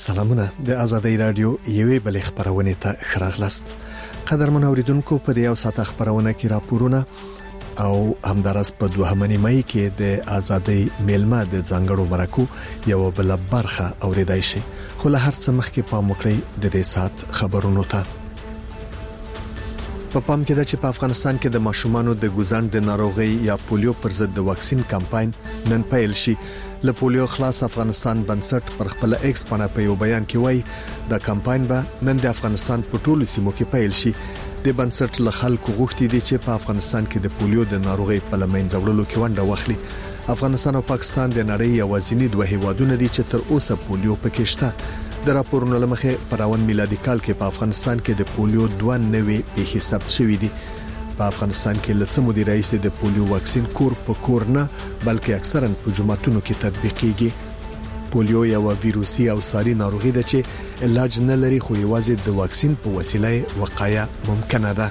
سلامونه د ازادۍ رادیو یوې بلې خبرونه ته خراغلاست. قدرمن اوریدونکو په دې او ساته خبرونه کې راپورونه او همدارس په 2 مې کې د ازادۍ میلمه د ځانګړو مرکو یو بل برخه اوریدای شي. خو له هر څه مخکې پام وکړئ د دې سات خبرونو ته. په پام کې ده چې په افغانستان کې د ماشومانو د ګوزند د ناروغي یا پولیو پر ضد د واکسین کمپاین نن پیل شي. له پولیو خلاص افغانستان بنسټ پر خپل ایکس باندې په یو بیان کې وایي د کمپاین به نن د افغانستان په ټولو سیمو کې پیل شي. د بنسټ له خلکو غوښتي دي چې په افغانستان کې د پولیو د ناروغي په لمنځوړلو کې ونډه واخلي. افغانستان او پاکستان د نړۍ یوازینی دوه هیوادونه دي چې تر اوسه پولیو پکې شته. د راپورونو لمخې پراون میلادي کال کې په افغانستان کې د پولیو 2 نوې پیښې ثبت شوې دي. په افغانستان کې لڅ مدیر رئیس د پولیو واکسین کور په کور نه بلکې اکثرا په جمعتونو کې تطبیقيږي. پولیو یو ویروسي او ساري ناروغي ده چې علاج نه لري خو یوازې د واکسین په وسیله وقایه ممکنه ده.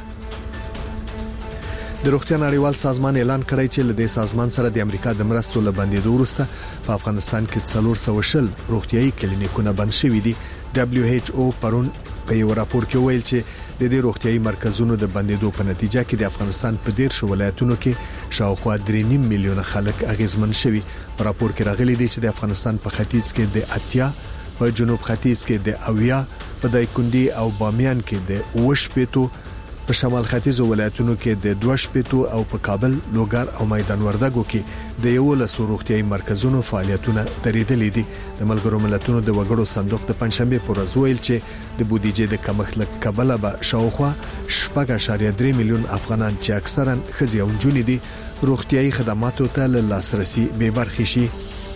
د روغتیا نړیوال سازمان اعلان کړی چې له دې سازمان سره د امریکا د مرستو لبندېدو وروسته په افغانستان کې 400 روغتيایي کلینیکونه بند شوي دي. WHO پرون په یو راپور کې ویل چې د دې روغتيایي مرکزونو د بندېدو په نتیجه کې د افغانستان په 13 ولایتونو کې شاوخوا 3.5 میلیونه خلک اغیزمن شوي. په راپور کې راغلي دي چې د افغانستان په ختیځ کې د اتیا، په جنوب ختیځ کې د اویا، په دایکندي او بامیان کې د 8 په شمال ختیځ ولایتونو کې د 2 او په کابل، لوګر او میدان وردګو کې د 11 روغتيایي مرکزونو فعالیتونه درېدلې دي. د ملګرو ملتونو د وګړو صندوق د پنځشنبه پر ورځ ویل چې د بودیجې د کمښت له کبله به شاوخوا 4.3 میلیون افغانان چې اکثرا ښځې او نجونې دي روغتيایي خدماتو ته لاسرسي به برخې شي.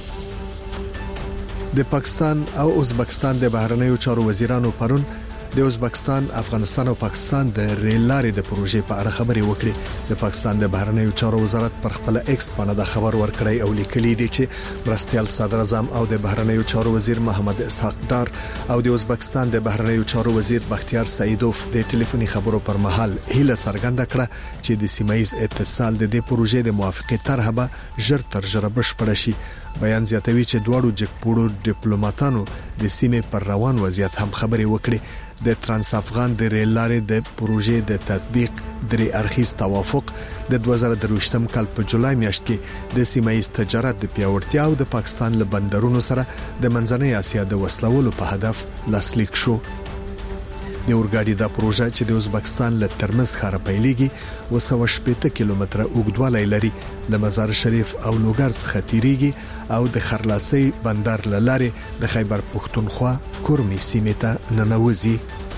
د پاکستان او ازبکستان د بهرنیو چارو وزیرانو پرون د ازبکستان، افغانستان او پاکستان د ریل لارې د پروژې په اړه خبرې وکړې. د پاکستان د بهرنیو چارو وزارت پر خپل ایکس باندې خبر ورکړی او لیکلی دی چې مرستیال صدر اعظم او د بهرنیو چارو وزیر محمد اسحاق دار او د ازبکستان د بهرنیو چارو وزیر بختیار سعیدوف د ټلیفوني خبرو پر مهال هیله څرګنده کړه چې د سیمایي اتصال د دې پروژې د موافقه طرحه به ژر تر ژره بشپړ شي. بیان زیاتوي چې دواړو جګپوړو ډیپلوماټانو د سیمې پر روان وضعیت هم خبرې وکړي. د ترانس افغان د ریل لارې د پروژې د تطبیق درې اړخیز توافق د 2023م کال په جولای میاشت کې د سیمایي تجارت د پیاوړتیا او د پاکستان له بندرونو سره د منځنۍ اسیا د وسلولو په هدف لاسلیک شو. د اورګاډي دا پروژه چې د ازبکستان له ترمز ښار پیلېږي 280 کیلومتره اوږدوالی لري. له مزار شریف او لوګر څخه تیریږي او د خرلاڅي بندر لاره د خیبر پښتونخوا کورمي سیمې ته ننوځي.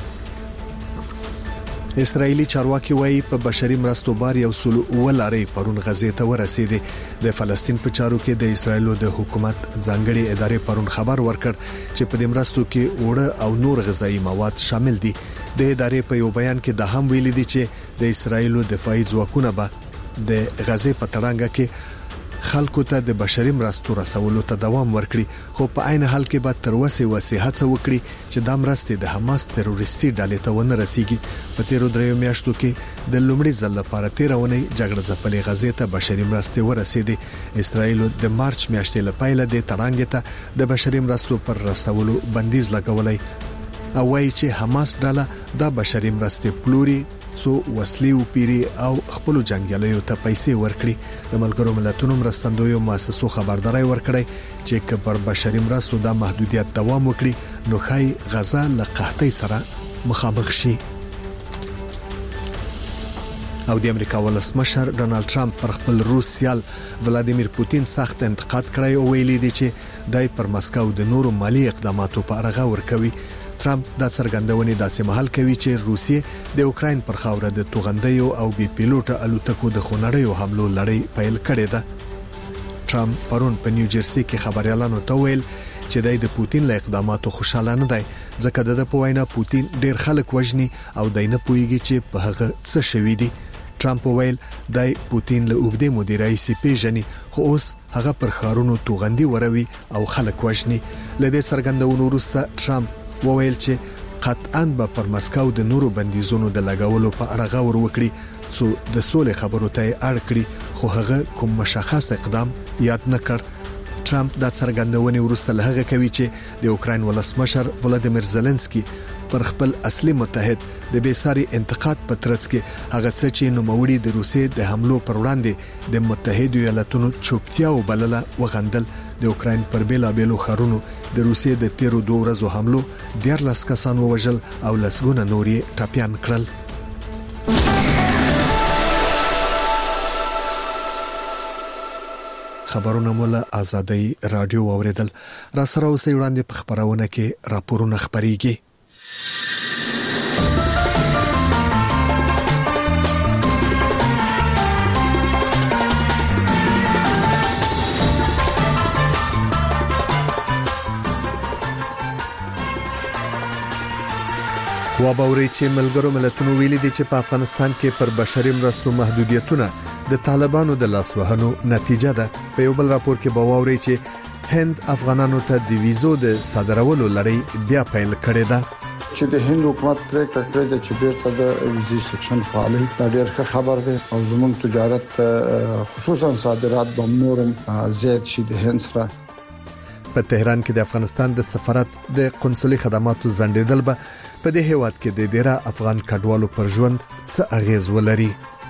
اسرایلی چارواکي وایي په بشري مرستو بار یو سل ولارې پرون غزې ته ورسېده. د فلسطین په چارو کې د اسرایلو د حکومت ځانګړي ادارې پرون خبر ورکړ چې په دې مرستو کې اوړه او نور غذایی مواد شامل دي. د ادارې په یو بیان کې د هم ویل دي چې د اسرایلو دفاعي ځواکونه به د غزې په تړانګه کې خلکو ته د بشري مرستو رسولو ته دوام ورکړي. خو په عین حال کې به تر وسه هڅه وکړي چې د مرستې د حماس تروریستي ډلې ته ونه رسیږي. په تیرو دریو میاشتو کې د لومړي ځل لپاره 13 اونۍ جګړه ځپلې غزې ته بشري مرستې ورسېدې. اسرایل د مارچ میاشتې لپاره د تړانګې ته د بشري مرستو پر رسولو بندیز لګولای او وایي چې حماس ډله د بشري مرستې پلوري سو وسلې او پیری او خپل جنگیالیو ته پیسې ورکړي. د ملګرو ملتونو مرستندویو مؤسسو خبرداري ورکړي چې کبر بشري مرستو د محدودیت دوام وکړي نو خای غزا له قحطۍ سره مخامخ شي. او د امریکا ولسمشر ډونالد ټرمپ پر خپل روس سیال ولادیمیر پوتین سخت انتقاد کړی او ویلي دی چې دای پر مسکو د نورو مالی اقداماتو په اړه غور کوي. ټرمپ دا څرګندونې داسې مهال کوي چې روسیې د اوکراین پر خاوره د توغندیو او بي پیلوټه الوتکو د خونړیو حملو لړۍ پیل کړې ده. ټرمپ پرون په نیوجرسي کې خبريالانو ته ویل چې د پوتین له اقداماتو خوشاله نه دی ځکه د په وینا پوتین ډیر خلک وژني او دای نه پويږي چې په هغه څه شوی دی. ټرمپ ویل د پوتین له اوږدې مدیرای سي پیژني خو اوس هغه پر خارونو توغندي وروي او خلک وژني. لدې څرګندونو وروسته ټرمپ وویل چې قطعاً به پر مسکو د نورو بندیزونو د لګولو په اړه غور وکړي څو د سولې خبرو ته اړ کړي خو هغه کوم مشخص اقدام یاد نه کړ. ټرمپ د څرګندونې وروسته له هغه کوي چې د اوکراین ولسمشر ولادیمیر زيلنسکي پر خپل اصلي متحد د بیساري انتقاد په ترڅ کې هغه څه چې نوموړي د روسیې د حملو پر وړاندې د متحده ایالاتونو چوپتیا وبلله وغندل. د اوکراین پر بیلابېلو ښارونو د روسیې د 13 ورځو حملو 14 کسان ووژل او لسګونه نور یې ټاپیان کړل. خبرونه مولا آزادۍ رادیو اوریدل. را سره اوسې وړاندې په خبرونه کې راپورونه خبريږي. وابوري چې ملګرو ملتونو ویلي دي چې په افغانستان کې پر بشري مرستو محدودیتونه د طالبانو د لاسوهنو نتیجه ده. په یو بل راپور کې باوري چې هند افغانانو ته د ویزو د صادرولو لړۍ بیا پیل کړې ده. چې د هند حکومت پریکړه کړې ده چې بیرته د ویزې سیکشن فعالي ډېر ښه خبر ده او زموږ تجارت خصوصا صادرات به نورم زیات شي د هند سره. په تهران کې د افغانستان د سفارت د قنصلي خدماتو ځنډېدل به په دې هیواد کې د ډیرا افغان کډوالو پر ژوند څه اغیز ولري.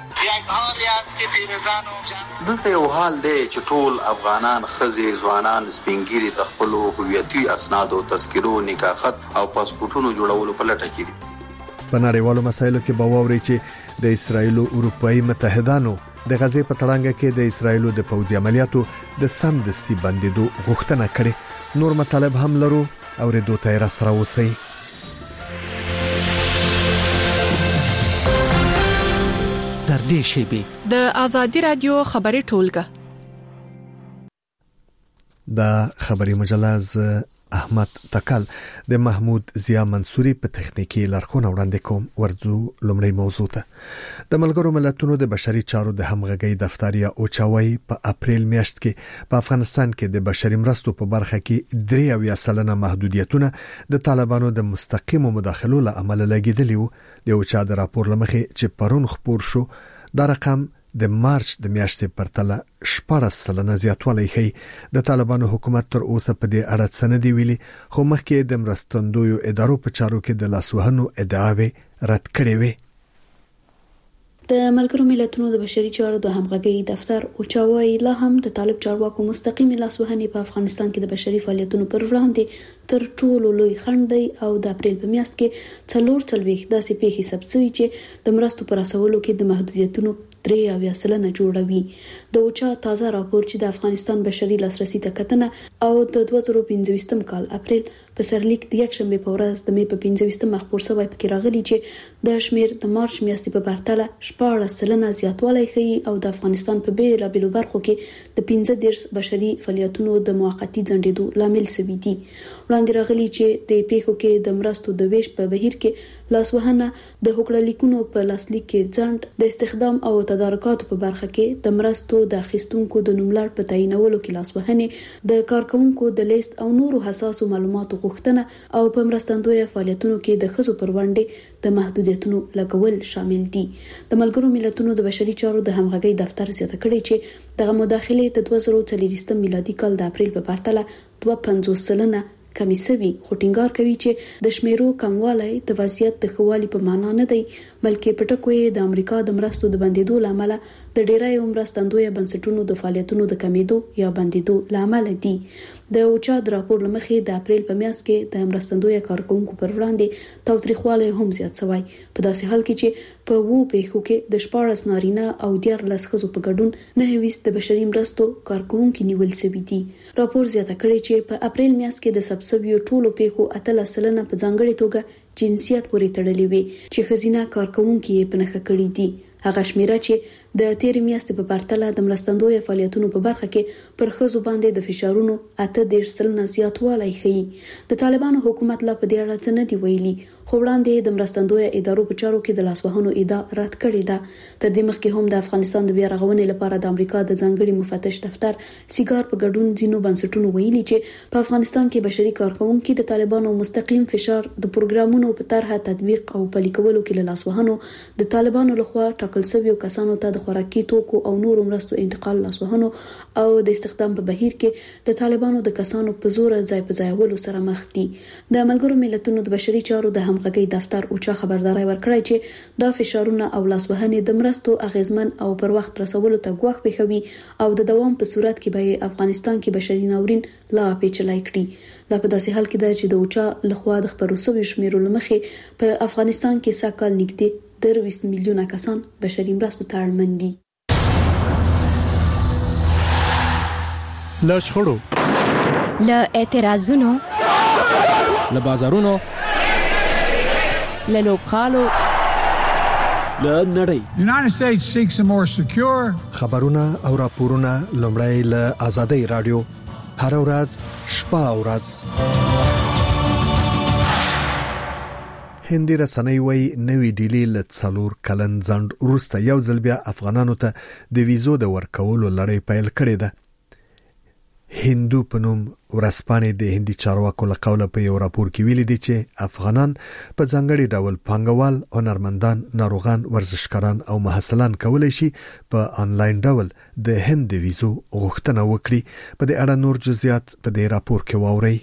دلته یو حال دی چې ټول افغانان خزي ځوانان سپینګيري د خپل هویتي اسناد او تذکرو نکاحت او پاسپورتونو جوړولو په لټه کې دي. په نړیوالو مسایلو کې باوري چې د اسرایل او اروپאי متحدانو د غزې په تړانګه کې د اسرایل د پوځي عملیاتو د سمدستي بندیدو غوښتنه کړې. نور مطالب هم لرو او ردو ته را سره وسی. تر دې شیبې د آزادۍ رادیو خبري ټولګه د خبري مجله احمد تکل د محمود ضیا منصوري په تخنیکی لارښوونه وړاندې کوم. ورځو لومړی موضوع ته د ملګرو ملتونو د بشري چارو د همغږي دفتر یا اوچاوي په اپریل میاشت کې په افغانستان کې د بشري مرستو په برخه کې 3% محدودیتونه د طالبانو د مستقیمو مداخلو له امله لګیدلی وو. د اوچا د راپور لمخې چې پرون خبر شو دا رقم د مارچ د میاشتې پرتله 14% زیاتوالی ښيي. د طالبانو حکومت تر اوسه په دې اړه څه نه دی ویلي، خو مخکې د مرستندویو ادارو په چارو کې د لاسوهنو ادعاوې رد کړې وې. د ملګرو ملتونو د بشري چارو د همغږي دفتر اوچاوي لا هم د طالب چارواکو مستقیم لاسوهنې په افغانستان کې د بشري فعالیتونو پر وړاندې تر ټولو لوی خنډ دی او د اپریل په میاشت کې 440 داسې پیښې ثبت شوې چې د مرستو پر رسولو کې د محدودیتونو 3% جوړوي. د اوچا تازه راپور چې د افغانستان بشري لاسرسي ته کتنه او د 2015 کال اپریل په سرلیک د یک شنبه په ورځ د مې په 15 مخبور سوی پکې راغلی چې د شمیر د مارچ میاشتې په پرتله 14% زیاتوالی ښيي او د افغانستان په بیلابېلو برخو کې د 15 بشري فعالیتونو د موقتی ځنډېدو لامل شوی دي. وړاندې راغلی چې د پیښو کې د مرستو د ویش په بهیر کې لاسوهنه، د هوکړه لیکونو په لاسلیک کې ځنډ، د استخدام او تدارکاتو په برخه کې د مرستو د اخیستونکو د نوملړ په تعینولو کې لاسوهنې، د کارکونکو د لیست او نورو حساسو معلوماتو غوښتنه او په مرستندوی فعالیتونو کې د ښځو پر وړاندې د محدودیتونو لګول شامل دي. د ملګرو ملتونو د بشري چارو د همغږي دفتر زیاته کړي چې دغه مداخله د 2023 میلادي کال د اپریل په پرتله 52% کمی سوي، خو ټینګار کوي چې د شمیرو کموالی د وضعیت د ښهوالي په معنا نه دی، بلکې په ټکو یې د امریکا د مرستو د بندیدو لامل د ډیرایو مرستندوی بنسټونو د فعالیتونو د کمیدو یا بندیدو لامل دي. د اوچا د راپور لمخې د اپریل په میاشت کې د مرستندوی کارکونکو پر وړاندې تاوتریخوالی هم زیات شوی، په داسې حال کې چې په وو پیښو کې د 14 نارینه او 14 ښځو په ګډون 9 د بشري مرستو کارکونکو نیول شوي دي. راپور زیاته کړي چې په اپریل میاشت کې د سبسبیو ټولو پیښو 13% په ځانګړي توګه جنسیت پورې تړلې وي چې ښځینه کارکونکو یې په نښه کړي دي. هغه شمیره چې د تیرې میاشتې په پرتله د مرستندوی فعالیتونو په برخه کې پر ښځو باندې د فشارونو 18% زیاتوالی ښيي. د طالبانو حکومت لا په دې اړه څه نه دی ویلي، خو وړاندې د مرستندوی ادارو په چارو کې د لاسوهنو ادعا رد کړې ده. تر دې مخکې هم د افغانستان د بیا رغونې لپاره د امریکا د ځانګړي مفتش دفتر سیګار په ګډون ځینو بنسټونو ویلي چې په افغانستان کې بشري کارکونکو د طالبانو مستقیم فشار د پروګرامونو په طرحه تطبیق او پلي کولو کې له لاسوهنو د طالبانو لخوا ټاکل شویو کسانو ته د خوراکي توکو او نورو مرستو انتقال لاسوهنو او د استخدام په بهیر کې د طالبانو د کسانو په زور ځای په ځایولو سره مخ دي. د ملګرو ملتونو د بشري چارو د همغږي دفتر اوچا خبرداري ورکړی چې دا فشارونه او لاسوهنې د مرستو اغیزمن او پر وخت رسولو ته ګواښ پېښوي او د دوام په صورت کې به افغانستان کې بشري ناورین لا پیچلای کړي. دا په داسې حال کې ده چې د اوچا لخوا د خبرو شویو شمیرو لمخې په افغانستان کې ساکال نږدې 20 میلیونه کسان بشري مرستو ته اړمن دي. له شخړو، له اعتراضونو، له بازارونو، له لوبخالو، له نړۍ. United States seeks a more secure. خبرونه او راپورونه لومړی له آزادۍ رادیو هر ورځ شپه او ورځ. هندي رسنۍ وایي نوې ډیلی له 4 کلن ځنډ وروسته یو ځل بیا افغانانو ته د ویزو د ورکولو لړۍ پیل کړې ده. هندو په نوم ورسپانې د هندي چارواکو له قوله په یو راپور کې ویلي دي چې افغانان په ځانګړي ډول پانګوال، هنرمندان، ناروغان، ورزشکاران او محصلان کولای شي په انلاین ډول د هند د ویزو غوښتنه وکړي. په دې اړه نور جزئیات په دې راپور کې واورئ.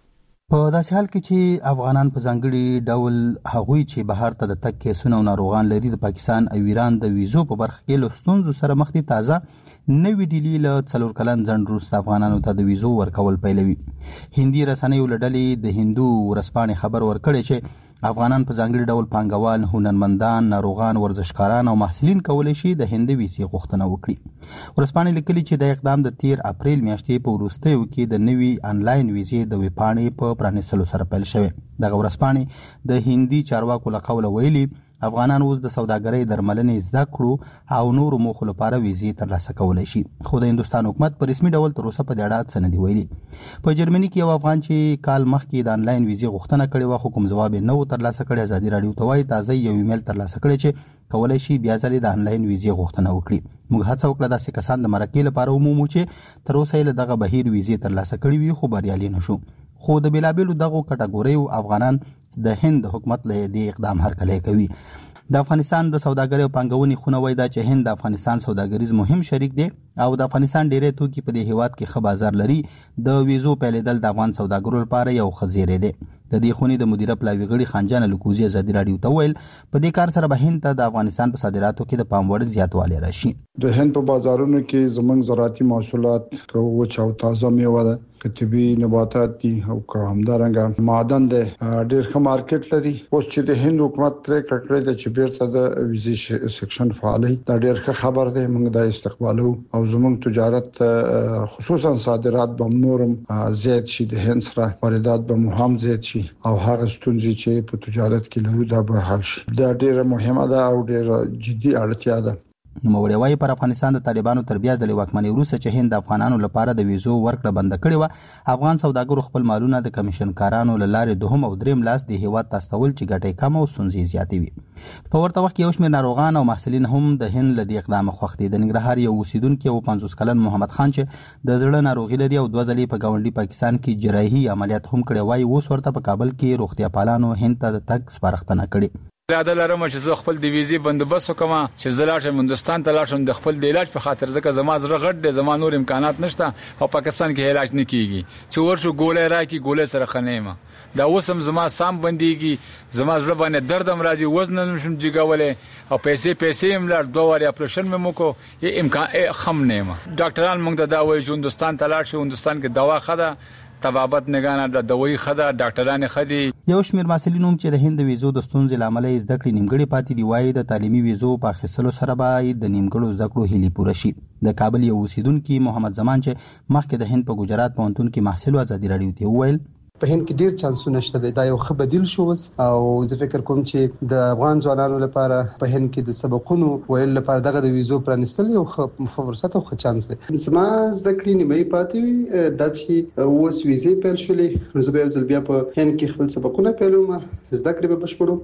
په داسې حال کې چې افغانان په ځانګړي ډول هغوی چې بهر ته د تګ کیسونه او ناروغان لري د پاکستان او ایران د ویزو په برخه کې له ستونزو سره مخ دي. تازه نوې ډیلی له 4 کلن ځنډ وروسته افغانانو ته د ویزو ورکول پیلوي. هندي رسنیو له ډلې د هندو ورسپانې خبر ورکړی چې افغانان په ځانګړي ډول پانګوال، هنرمندان، ناروغان، ورزشکاران او محصلین کولای شي د هند ویزې غوښتنه وکړي. ورسپانې لیکلي چې د اقدام د 13 اپریل میاشتې په وروستیو کې د نوي انلاین ویزې د ویبپاڼې په پرانیستلو سره پیل شوی. دغه ورسپانې د هندي چارواکو له قوله ویلي افغانان اوس د سوداګرۍ، درملنې، زده کړو او نورو موخو لپاره ویزې ترلاسه کولای شي. خو د هندستان حکومت په رسمي ډول تر اوسه په دې اړه څه نه دی ویلي. په جرمني کې یو افغان چې کال مخکې د انلاین ویزې غوښتنه کړې و خو کوم جواب نه و ترلاسه کړی، ازادي راډیو ته وایي تازه یو ایمیل ترلاسه کړی چې کولای شي بیا ځلې د انلاین ویزې غوښتنه وکړي. موږ هڅه وکړه داسې کسان د مرکې لپاره ومومو چې تر اوسه یې له دغه بهیر ویزې ترلاسه کړې وي خو بریالي نشو. خو د بیلابیلو دغو کټګوریو افغانان د هند حکومت له دې اقدام هرکلی کوي. د افغانستان د سوداګرۍ او پانګونې خونه وایي دا چې هند د افغانستان سوداګریز مهم شریک دی او د افغانستان ډېری توکي په دې هیواد کې ښه بازار لري. د ویزو پیلېدل د افغان سوداګرو لپاره یو ښه زیری دی. د دې خونې د مدیره پلاوي غړي خانجان الکوزي ازادي راډیو ته ویل په دې کار سره به هند ته د افغانستان په صادراتو کې د پام وړ زیاتوالی راشي. د هند په بازارونو کې زموږ زراعتي محصولات کوچ او تازه میوه ده، طبي نباتات دي او همدارنګه معدن ده، ډېر ښه مارکیټ لري. اوس چې د هند حکومت پریکړه کړې ده چې بیرته د ویزې سیکشن فعالي دا ډېر ښه خبر ده. موږ د استقبالو او زموږ تجارت خصوصا صادرات به نورم زیات شي، د هند سره واردات به هم زیات شي او هغه ستونزې چې په تجارت کې لرو دا به حل شي. دا ډېر مهمه ده او ډېر جدي اړتیا ده. نوموړی وایي پر افغانستان د طالبانو تر بیا ځلې واکمنۍ وروسته چې هند د افغانانو لپاره د ویزو ورکړه بنده کړې وه، افغان سوداګرو خپل مالونه د کمیشنکارانو له لارې دوهم او دریم لاس د هیواد ته استول چې ګټې کم او ستونزې زیاتې وي. په ورته وخت کې یو شمېر ناروغان او محصلین هم د هند له دې اقدامه خوښ دي. د ننګرهار یو اوسیدونکي او 50 کلن محمد خان چې د زړه ناروغي لري او 2 ځلې په ګاونډي پاکستان کې جراحي عملیات هم کړی وایي اوس ورته په کابل کې روغتیا پالانو هند ته د تګ سپارښتنه کړې. اراده لرم چې زه خپل د ویزې بندوبست وکم چې زه لاړ شم هندستان ته لاړ شم د خپل د علاج په خاطر، ځکه زما زړه غټ دی، زما نور امکانات نشته او پاکستان کې علاج نه کیږي. چې ورشو ګولې راکې ګولې سره خنېما دا اوسم زما سام بنديږي، زما زړه باندې درد هم راځي، وزن نشم جګولې او پیسې هم لار 2 واری اپریشن مې موکو، یې امکان خم نه ما. ډاکټران موږ ته دا وایي چې هندستان ته لاړ شو، هندستان کې دوا خده طبابت نگانه د دوی خده، ډاکټران خدي. یو شمېر محصلین هم چې د هند ویزو د ستونزې لامل یې زده کړې نیمګړې پاتې دي وایي د تعلیمي ویزو په اخیستلو سره به د نیمګړو زده کړو هیلې پوره شي. د کابل یو اوسیدونکي محمد زمان چې مخکې د هند په ګجرات پوهنتون کې محصل و ازادي راډیو ته وویل په هند کې ډیر چانسونه شته دی، دا یو ښه بدیل شو او زه فکر کوم چې د افغان ځوانانو لپاره په هند کې د سبقونو ویل لپاره دغه د ویزو پرانستل یو ښه فرصت او ښه چانس دی. زما زده کړې نیمه پاتې وي دا چې اوس ویزې پیل شولې، نو زه به یو ځل بیا په هند کې خپل سبقونه پیلوم، زده کړې به بشپړوم.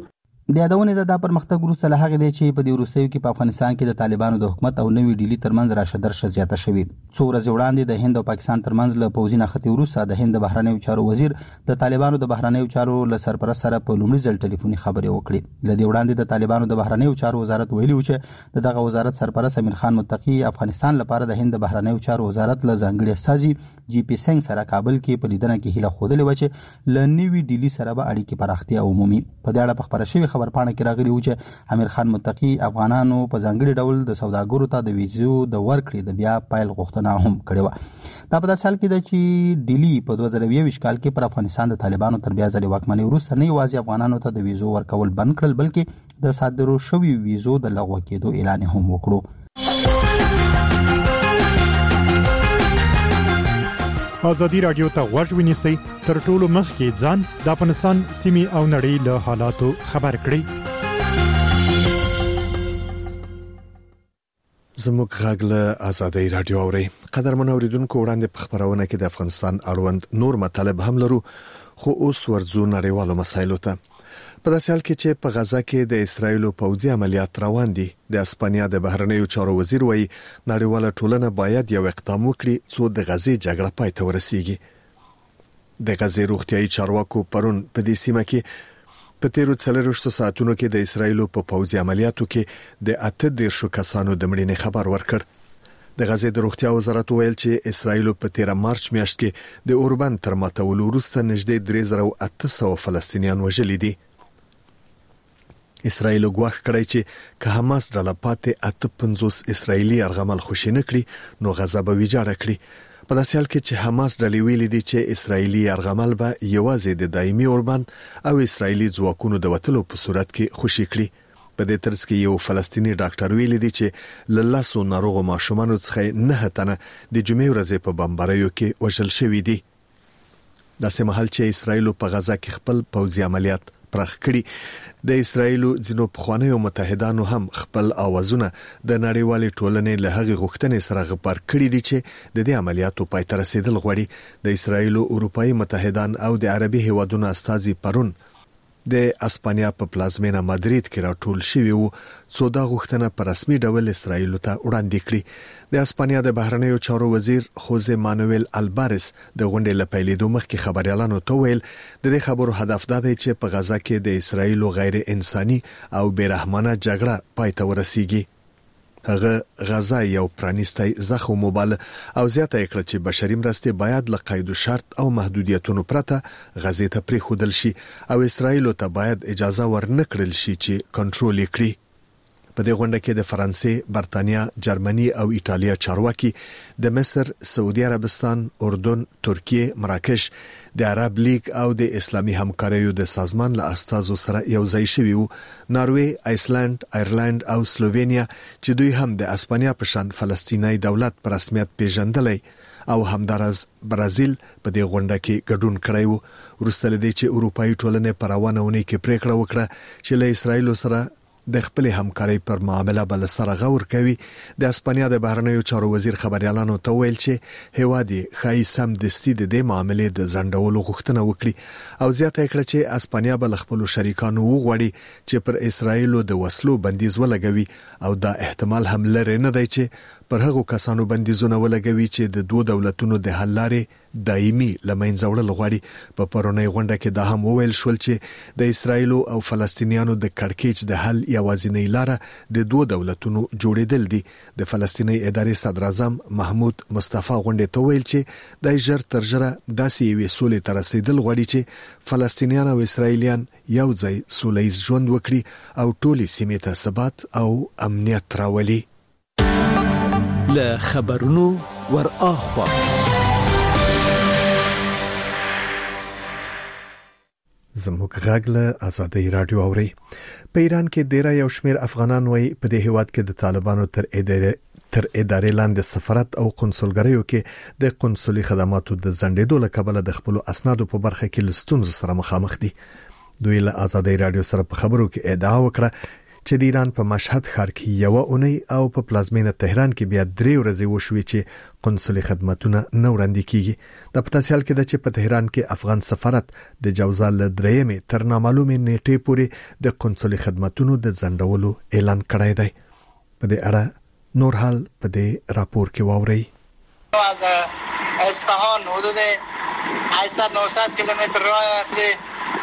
د یادونه د پرمختګ وروسته له هغه دی چې په دې وروستیو کې په افغانستان کې د طالبانو د حکومت او نوې ډیلی ترمنځ راشه درشه زیاته شوې. څو ورځې وړاندې د هند او پاکستان ترمنځ له پوځي نښتې وروسته د هند بهرنیو چارو وزیر د طالبانو د بهرنیو چارو له سرپرست سره په لومړي ځل ټلیفوني خبرې وکړې. له دې وړاندې د طالبانو د بهرنیو چارو وزارت ویلي و چې دغه وزارت سرپرست امیر خان متقی افغانستان لپاره د هند بهرنیو چارو وزارت له ځانګړي استازي جی پی سنگ سره کابل کې په لیدنه کې هیله خوده و چې له نوې ډیلی سره به اړیکې پراختیا عمومي. په دې اړه په خبره شوی خبرپاڼه کې راغلی و چې امیر خان متقی افغانانو په ځانګړي ډول د سوداګرو ته د ویزو د ورکړې د بیا پایل غوښتنه هم کړې و. دا په داسې حال کې ده چې ډیلی په 2020 کال کې پر افغانستان د طالبانو تر بیا ځلې واکمنۍ وروسته نه یوازې افغانانو ته د ویزو ورکول بند کړل بلکې د صادرو شوي ویزو د لغوه کېدو اعلان هم وکړو. ازادي رادیو ته غوږ ونیسئ تر ټولو مخکې ځان د افغانستان سیمې او نړۍ له حالاتو خبر کړئ. زموږ غږ له ازادي رادیو اوري. قدرمن اوریدونکو وړاندې په خبرونه کې د افغانستان اړوند نور مطالب هم لرو خو اوس ورځو نړیوالو مسایلو ته. په داسې حال کې چې په غزا کې د اسرایل پوځي عملیات روان دي د اسپانیا د بهرنیو چارو وزیر وایي نړیواله ټولنه باید یو اقدام وکړي څو د غزې جګړه پای ته ورسیږي. د غزې روغتيایي چارواکو پرون په دې سیمه کې په تیرو 24 ساعتونو کې د اسرایل په پوځي عملیاتو کې د 18 کسانو د مړینې خبر ورکړ. د غزې د روغتیا وزارت ویل چې اسرایل په 13 مارچ میاشت کې د اوربن تر ماتولو وروسته نږدې 3800 فلسطینیان وژل دي. اسرایل غواخ کړی چې که حماس ډله پاتې 85 اسرایلی ارغمل خوشی نه کړي نو غزا به ویجاړه کړي. په داسې حال کې چې حماس ډلې ویلي دي چې اسرایلی ارغمل به یوازې د دایمي اوربن او اسرایلی ځواکونو د وټلو په صورت کې خوشی کړي. په دې ترڅ کې یو فلسطینی ډاکټر ویلي دی چې لاسو ناروغ ماشومان څخه 9 تنه د جمعې ورځې په بمباریو کې وژل شوي دي. د سیمهال چې اسرایل په غزا کې خپل پوځي عملیات پرخ کړي د اسرایل ځینو پخوانیو متحدانو هم خپل اوازونه د نړیوالې ټولنې له هغې غوښتنې سره غبر کړي دي چې د دې عملیاتو پای ته رسیدل غواړي. د اسرایل اروپאי متحدان او د عربي هیوادونو استازي پرون د اسپانیا په پلازمینه مادرید کې راټول شوي وو څو دا غوښتنه په رسمي ډول اسرایل ته وړاندې کړي. د اسپانیا د بهرنیو چارو وزیر خوزه مانویل البارس د غونډې لپاره د مخکې خبريالانو ته ویل د دې خبرو هدف دا دی چې په غزا کې د اسرایل غیر انساني او بیرحمانه جګړه پای ته ورسیږي. هغه غزا یو پرانیستی زخم وبال او زیاته کړ چې بشري مرستې باید له قید او شرط او محدودیتونو پرته غزې ته پریښودل شي او اسرایل ته باید اجازه ورنکړل شي چې کنټرول کړي. په دې غونډه کې د فرانسې، برتانیا، جرمني او ایټالیا چارواکي د مصر، سعودي عربستان، اردن، ترکیه، مراکش، د عرب لیگ او د اسلامي همکاریو د سازمان له استازو سره یو ځای شوي وو. ناروې، آیسلند، آیرلند او سلووینیا چې دوی هم د اسپانیا په شان فلسطیني دولت په رسمیت پیژندلای او همدارس برازیل په دې غونډه کې ګډون کړی وو. وروسته لدې چې اروپאי ټولنې په روانه اونۍ کې پریکړه وکړه چې له اسرایل سره د خپل همکاري پر معاملې بل سره غور کوي. د اسپانیا د بهرنیو چارو وزیر خبريالانو ته ویل چې هوادي خای سم دستي د دې معاملې د ځنډولو غوښتنه وکړي او زیاته کړه چې اسپانیا بل خپل شریکانو وغوړي چې پر اسرایل د وسلو بندیز ولګوي او دا احتمال هم لري نه دی چې پر هغو کسانو بندیزونه ولګوي چې د دوه دولتونو د حل لارې دایمي لمنځه وړل غواړي. په پرونی غونډه کې دا هم وویل شول چې د اسرایل او فلسطینیانو د کړکېچ د حل یوازینی لار د دوه دولتونو جوړېدل دي. د فلسطیني ادارې صدر اعظم محمود مصطفی غونډه ته ویل چې د ژر تر ژره داسې یو سولې تر رسیدل غواړي چې فلسطینیان او اسرایلیان یو ځای سولهییز ژوند وکړي او ټولې سیمې ته ثبات او امنیت راولي. له خبرونو ور اخوا زموږ غږ له ازادي رادیو اوري. په ایران کې ډیر یو شمېر افغانان وایي په دې هیواد کې د طالبانو تر ادارې لاندې سفارت او قونسلګریو کې د قونسلي خدماتو د ځنډېدو له کبله د خپل اسنادو په برخه کې لستونز سره مخامخ دي. دوی له ازادي رادیو سره په خبرو کې ادعا وکړه چې د ایران په مشهد ښار کې یو اونۍ او په پلازمینه تهران کې بیا 3 ورځې وشوي چې قنصلي خدماتونه نه وړاندې کیږي. د پتاسیال کې د چې په تهران کې افغان سفارت د جوزا ل 3 تر نامعلومه نیټې پورې د قنصلي خدماتونو د ځنډولو اعلان کړی دی. په دې اړه نور حال په دې راپور کې واوري. از اصفهان حدود 800-900 کیلومتر راه ده.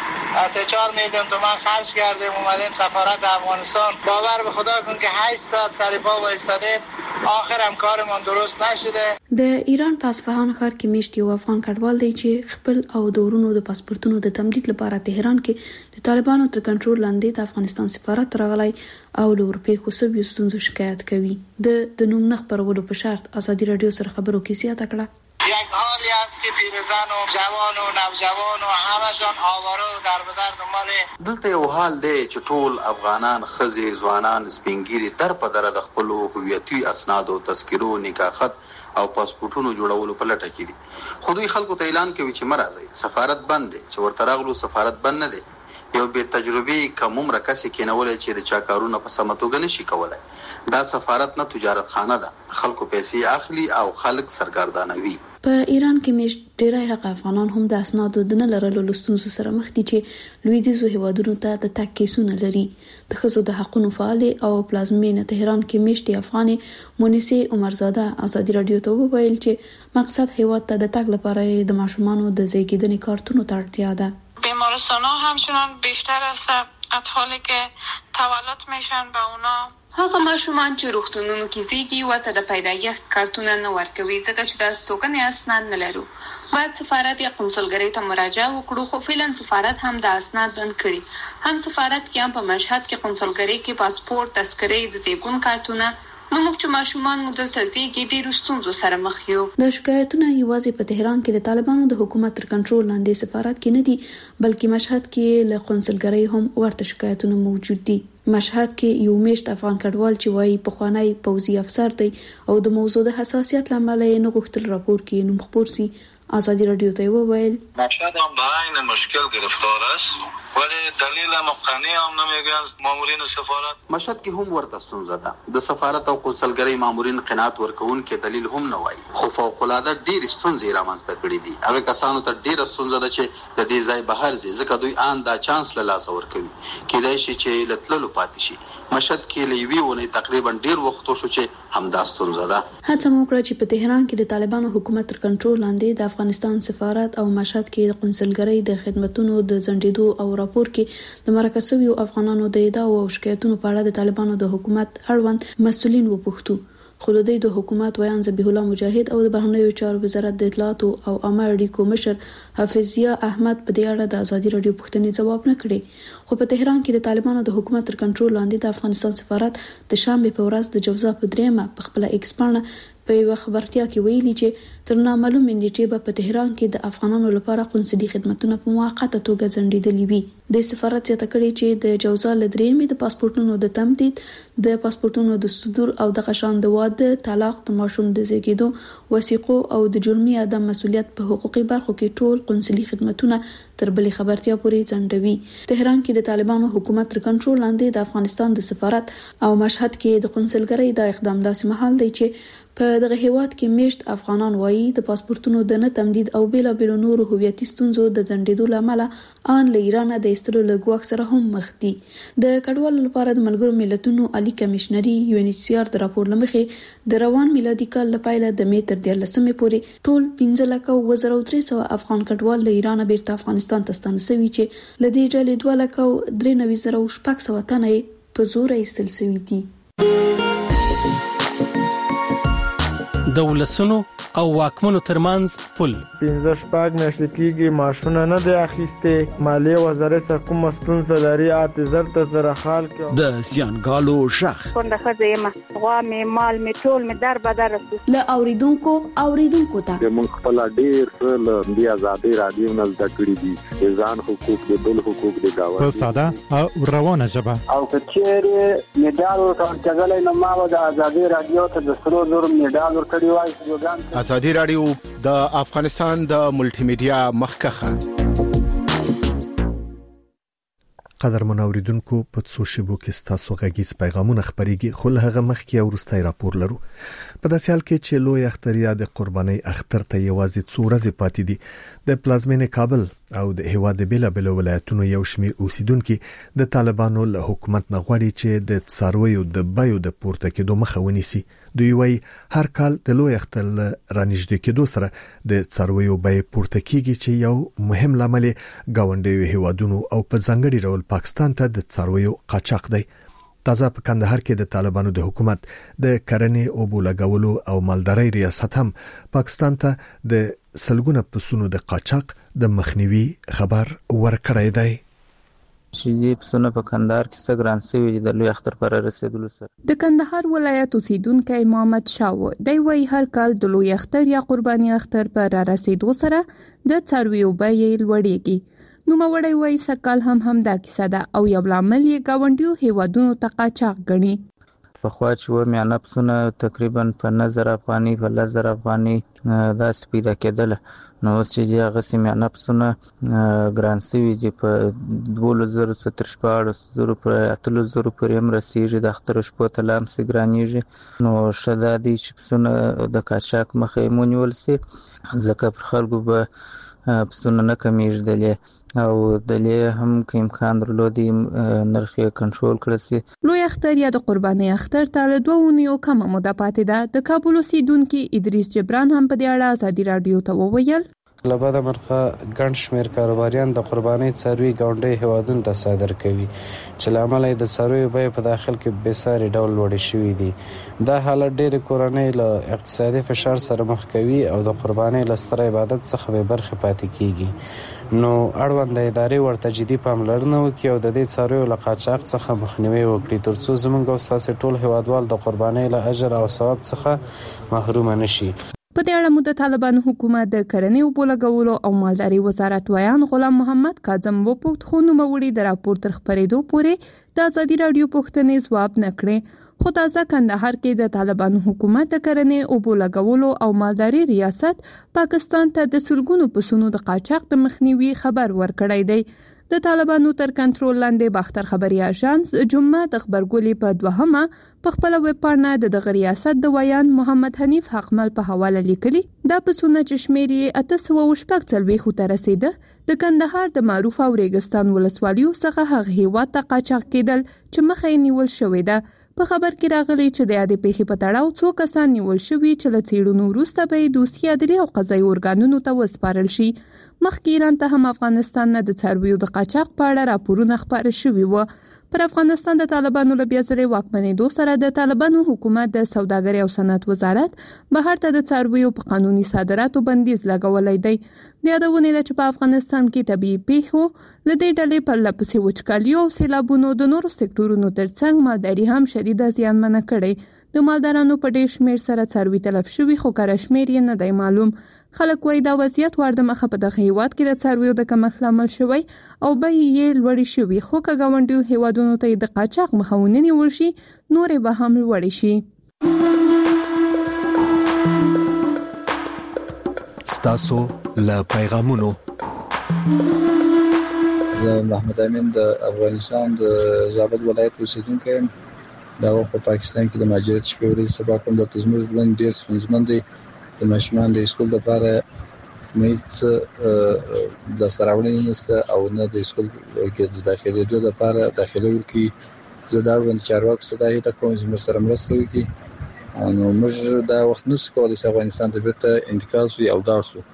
از 4 میلیون تومان خرج کردیم اومدیم سفارت افغانستان. باور به خدا کن که 8 ساعت سر پا وایسادیم، آخر هم کارمان درست نشده. د ایران په اصفهان ښار کې میشت یو افغان کډوال دی چې خپل او دورونو د پاسپورتونو د تمدید لپاره تهران کې د طالبانو تر کنټرول لاندې د افغانستان سفارت راغلی او له اروپای خوسب یو ستونزو شکایت کوي. د نوم نه خبرولو په شرط ازادي رادیو سره خبرو کې زیاته کړه. یک حالی است که پیرزن و جوان و نوجوان و همشان آواره و دربدر دنبال دلته یو حال دی چې ټول افغانان خزي ځوانان سپینګيري در په در د خپل هویتي اسناد او تذکرو نکاحت او پاسپورتونو جوړولو په لټه کې دي. خو دوی خلکو ته اعلان کوي چې مرزي سفارت بند دی، چې ورته راغلو سفارت بند نه دی. یو به تجربه کوم مرکز کې نه ولې چې د چا کارونه په سمتوګه نشي کولای. دا سفارت نه تجارت خانه ده، خلکو پیسې اخلي او خلک سرګردانوي. په ایران کې میشت ډیری حق افغانان هم د اسنادو د نه لرلو لستونزو سره مخ دي چې لویدیځو هیوادونو ته د تګ کیسونه لري. د ښځو د حقوقو فعال او پلازمینه تهران کې میشت افغاني مونیسه عمرزاده ازادي رادیو ته وویل چې مقصد هیواد ته د تګ لپاره د ماشومانو د زیږیدنې کارتونو ته اړتیا ده. بیمارستان‌ها همچنان بیشتر است اطفالی که تولد میشن به اونا هغه ماشومان چې روغتونونو کې زیږي ورته د پیدایښت کارتونه نه ورکوي ځکه چې د استوګنې اسناد نه لرو. باید سفارت یا قونسلګرۍ ته مراجعه وکړو، خو فعلا سفارت هم د اسناد بند کړي. هم سفارت کې هم په مشهد کې قونسلګرۍ کې پاسپورت، تذکرې، د زیږون کارتونه نو موږ چې ماشومان مو دلته زیږي ډېرو ستونزو سره مخ یو. د شکایتونه یوازې په تهران کې د طالبانو د حکومت تر کنټرول لاندې سفارت کې نه دي، بلکې مشهد کې له قونسلګرۍ هم ورته شکایتونه موجود دي. مشهد کې یو میشت افغان کډوال چې وایي پخوانی پوځي افسر دی او د موضوع د حساسیت لامل یې نه غوښتل راپور کې نوم خپور سي. آزادی رادیو ته وویل مشهد هم به عین مشکل گرفتار است ولی دلیل مقنعی هم نمیگن مامورین سفارت. مشهد کې هم ورته ستونزه ده. د سفارت او قونسلګرۍ مامورین قناعت ورکون کې دلیل هم نه وایي، خو فوق العاده ډېر ستونزې رامنځته کړې دي. هغه کسانو ته ډېر ستونزه ده چې د دې ځای بهر ځي ځکه دوی آن دا چانس له لاسه ورکوي. کېدای شي چې لتللو پاتې شي. مشهد کې لوي ونه تقریبا ډېر وخت شو چې همدا ستونزه ده. هڅه وکړه چې په تهران کې د طالبانو حکومت تر کنټرول لاندې د افغانستان سفارت او مشهد کې د قونسلګرۍ د خدماتو د ځنډېدو او راپور کې د مرکزي افغانانو د ادعا او شکایتونو په اړه د طالبانو د حکومت اړوند مسؤلین وپوښتو. خو د حکومت ویان ذبیح الله مجاهد او د بهرنیو چارو وزارت د اطلاعات او عامه اړیکو مشر حافظیا احمد په دې اړه د ازادي رادیو پوښتنې ځواب نه کړي. خو په تهران کې د طالبانو د حکومت تر کنټرول لاندې د افغانستان سفارت د شنبه په ورځ د جوزا په 3 په خپل ایکس باندې په یو خبرتیا کې ویلي چې تر نامعلومه نیټه په تهران کې د افغانانو لپاره قونسلي خدماتونه په موقته توګه ځنډېدلې وي. د سفارت څخه کړي چې د جوزا ل 3 د پاسپورتونو د تمدید، د پاسپورتونو د صدور او د غشان د واده، طلاق، د ماشوم د زیږیدو، وثیقو او د جرمي عدم مسولیت په حقوقي برخو کې ټول قونسلي خدماتونه تر بلې خبرتیا پورې ځنډوي. تهران کې د طالبانو حکومت تر کنټرول لاندې د افغانستان د سفارت او مشهد کې د قونسلګرۍ د اقدام داسې محل دی چې په دغه هیواد کې میشت افغانان وایي د پاسپورتونو د نه تمدید او بیلابیلو نورو هویتي ستونزو د ځنډېدو لامل ان له ایران د ایستلو لګوک سره هم مخ دي. د کډوالو لپاره د ملګرو ملتونو عالی کمشنري UNHCR د راپور لمخې د روان میلادي کال لپاره د می تر 13 پورې ټول 15,300 افغان کډوال له ایران بیرته افغانستان ته ستانه شوي چې لدې ډلې 2,93,600 تنه په زور ایستل شوي دي. د ولسونو او واکمنو ترمنځ پل 15 میاشتې کېږي ماشونه نه دی اخیسته. مالیه وزارت څخه کوم ستونزه لري اته زره خال کې د زیانګالو شخ څنګه خزیمه غوا می مال می ټول می در بدر له اوریدونکو ته موږ خپل ډیر له دی آزادي رادیو نه زده کړی دي ځان حقوق د بل حقوق د گاوه په ساده او روانه ژبه او کچېره میډال ورکړل نه ما د آزادي رادیو ته د سرو نور میډال ورکړی وای. ازادي رادیو د افغانستان د ملټي میډیا مخکخه. قدر منوریدونکو په څو شیبو کې تاسو غږیز پیغامونه خبريږي خو له هغه مخکې ورستای راپور لرو. په داسې حال کې چې لوی اختریا د قرباني اختر ته یوازې څو ورځې پاتې دي، د پلازمینې کابل او د هیواد بیلابل ولایتونو یو شمېر اوسیدونکو د طالبانو له حکومت نه غواړي چې د څارویو د بیو د پورته کېدو مخه ونیسي. دوی وايي هر کال د لوی اختر رانیږدې کېدو سره د څارویو بیې پورته کیږي چې یو مهم لامل گاونډیو هیوادونو او په ځانګړي ډول پاکستان ته د څارویو قاچاق دی. تازه په کندهار کې د طالبانو د حکومت د کرنې او بولګولو او مالدارۍ ریاست هم پاکستان ته د سلګونه پسونو د قاچاق د مخنیوي خبر ورکړی دی. شیدې پسونه په کندهار کې څنګه رانسوي د لوی اختر پر رسیدلو سره. د کندهار ولایت اوسیدونکو محمد شاو دی وايي هر کال د لوی اختر یا قرباني اختر پر رسیدو سره د څارویو بیې لوړېږي. نو موړی وايي سکال هم دا کیسه ده او یو لامل یې گاونډیو هیوادونو ته قاچاق ګڼي. په خوا چې و میانه پسونه تقریبا په 9000 افغاني په 1000 افغاني دا سپیدا کېدل. نو چې هغه سیمه پسونه ګران سوي چې په 2000 تر 1400 پر 3000 پر هم رسیږي د اختر شپه ته لام سي ګرانیږي. نو شدا دي چې پسونه د قاچاق مخه مونیول سي ځکه پر خلکو به پسونه نه کمیږي او دلې هم که امکان درلودي نرخ کنټرول کړی سي. لوی اختر یا د قرباني اختر ته له 2 اونیو کم موده پاتې ده. د کابل اوسیدونکو ادریس جبران هم په دې اړه ازادي رادیو ته وویل لبا د مرخه ګڼ شمېر کاروباریان د قرباني څاروي ګاونډي هیوادونو ته صادر کوي چې لامل د څاروي بیې په داخل کې بېساري ډول لوړې شوې دي. دا حالت ډېر کورنۍ له اقتصادي فشار سره مخ کوي او د قرباني له ستر عبادت څخه به برخه پاتې کیږي. نو اړوند ادارې ورته جدي پاملرنه وکړي او د دې څاروي له قاچاق څخه مخنیوي وکړي ترڅو زموږ او ستاسو ټول هیوادوال د قرباني له اجر او ثواب څخه محروم نشي. په دې اړه د طالبانو حکومت د کرنې او بولګولو او مالدارۍ وزارت ویان غلام محمد کاظم وپوښت خو نو موري د راپور تر خبرېدو پورې د ازادي رادیو پوښتنې ځواب نکړي. خو تازه کندهار کې د طالبانو حکومت د کرنې او بولګولو او مالدارۍ ریاست پاکستان ته د سلګونو پسونو د قاچاق د مخنیوي خبر ورکړی دی. د طالبانو تر کنټرول لاندې باختر خبري اژانس جمعه د خبرګولي په دوهمه په خپل ویب پاڼه د ریاست د ویان محمد حنیف حقمل په حواله لیکلي دا پسونه چې شمیرې 840 ته رسیده د کندهار د معروف او ریګستان ولسوالیو څخه هغه هیواد ته قاچاق کېدل چې مخې نیول شوې ده. په خبر کې راغلي چې د یادې پیښې په تړاو څو کسان نیول شوي چې له څېړنو وروسته به دوسیه عدلي او قضایي ارګانونو ته وسپارل شي. مخکې ایران ته هم افغانستان نه د څارویو د قاچاق په اړه راپورونه خپاره شوي وو. پر افغانستان د طالبانو له بیا ځلې واکمنېدو سره د طالبانو حکومت د سوداګرۍ او صنعت وزارت بهر ته د څارویو په قانوني صادراتو بندیز لګولی دی. د یادونې ده چې په افغانستان کې طبیعي پیښو له دې ډلې پرله پسې وچکالیو او سیلابونو د نورو سکتورونو ترڅنګ مالداري هم شدیده زیانمنه کړې. د مالدارانو په ډېر شمېر سره څاروي تلف شوي خو کره شمېر یې نه دی معلوم. خلک وایي دا وضعیت ورده مخه په دغه هیواد کې د څارویو د کمښت لامل شوی او بیې یې لوړې شوي خو که ګاونډیو هیوادونو ته د قاچاق مخه ونه نیول شي نورې به هم لوړې شي. ستاسو له پیغامونو زه محمد امین د افغانستان د زابل ولایت اوسیدونکی یم. دا وخت په پاکستان کې د مهاجرت شپې ورځې سبا کوم د زموږ ژوند ډېر ستونزمن دی. د ماشومان د اسکول لپاره مېڅ د سراوړنې نشته او نه د اسکول کې د داخلېدو لپاره داخله ورکړي. زه دا اړوند چارواکو څخه دا هیله کوم چې موږ سره مرسته وکړي. نو موږ دا وخت نشو کولی چې افغانستان ته بیرته انتقال شو او لاړ شو.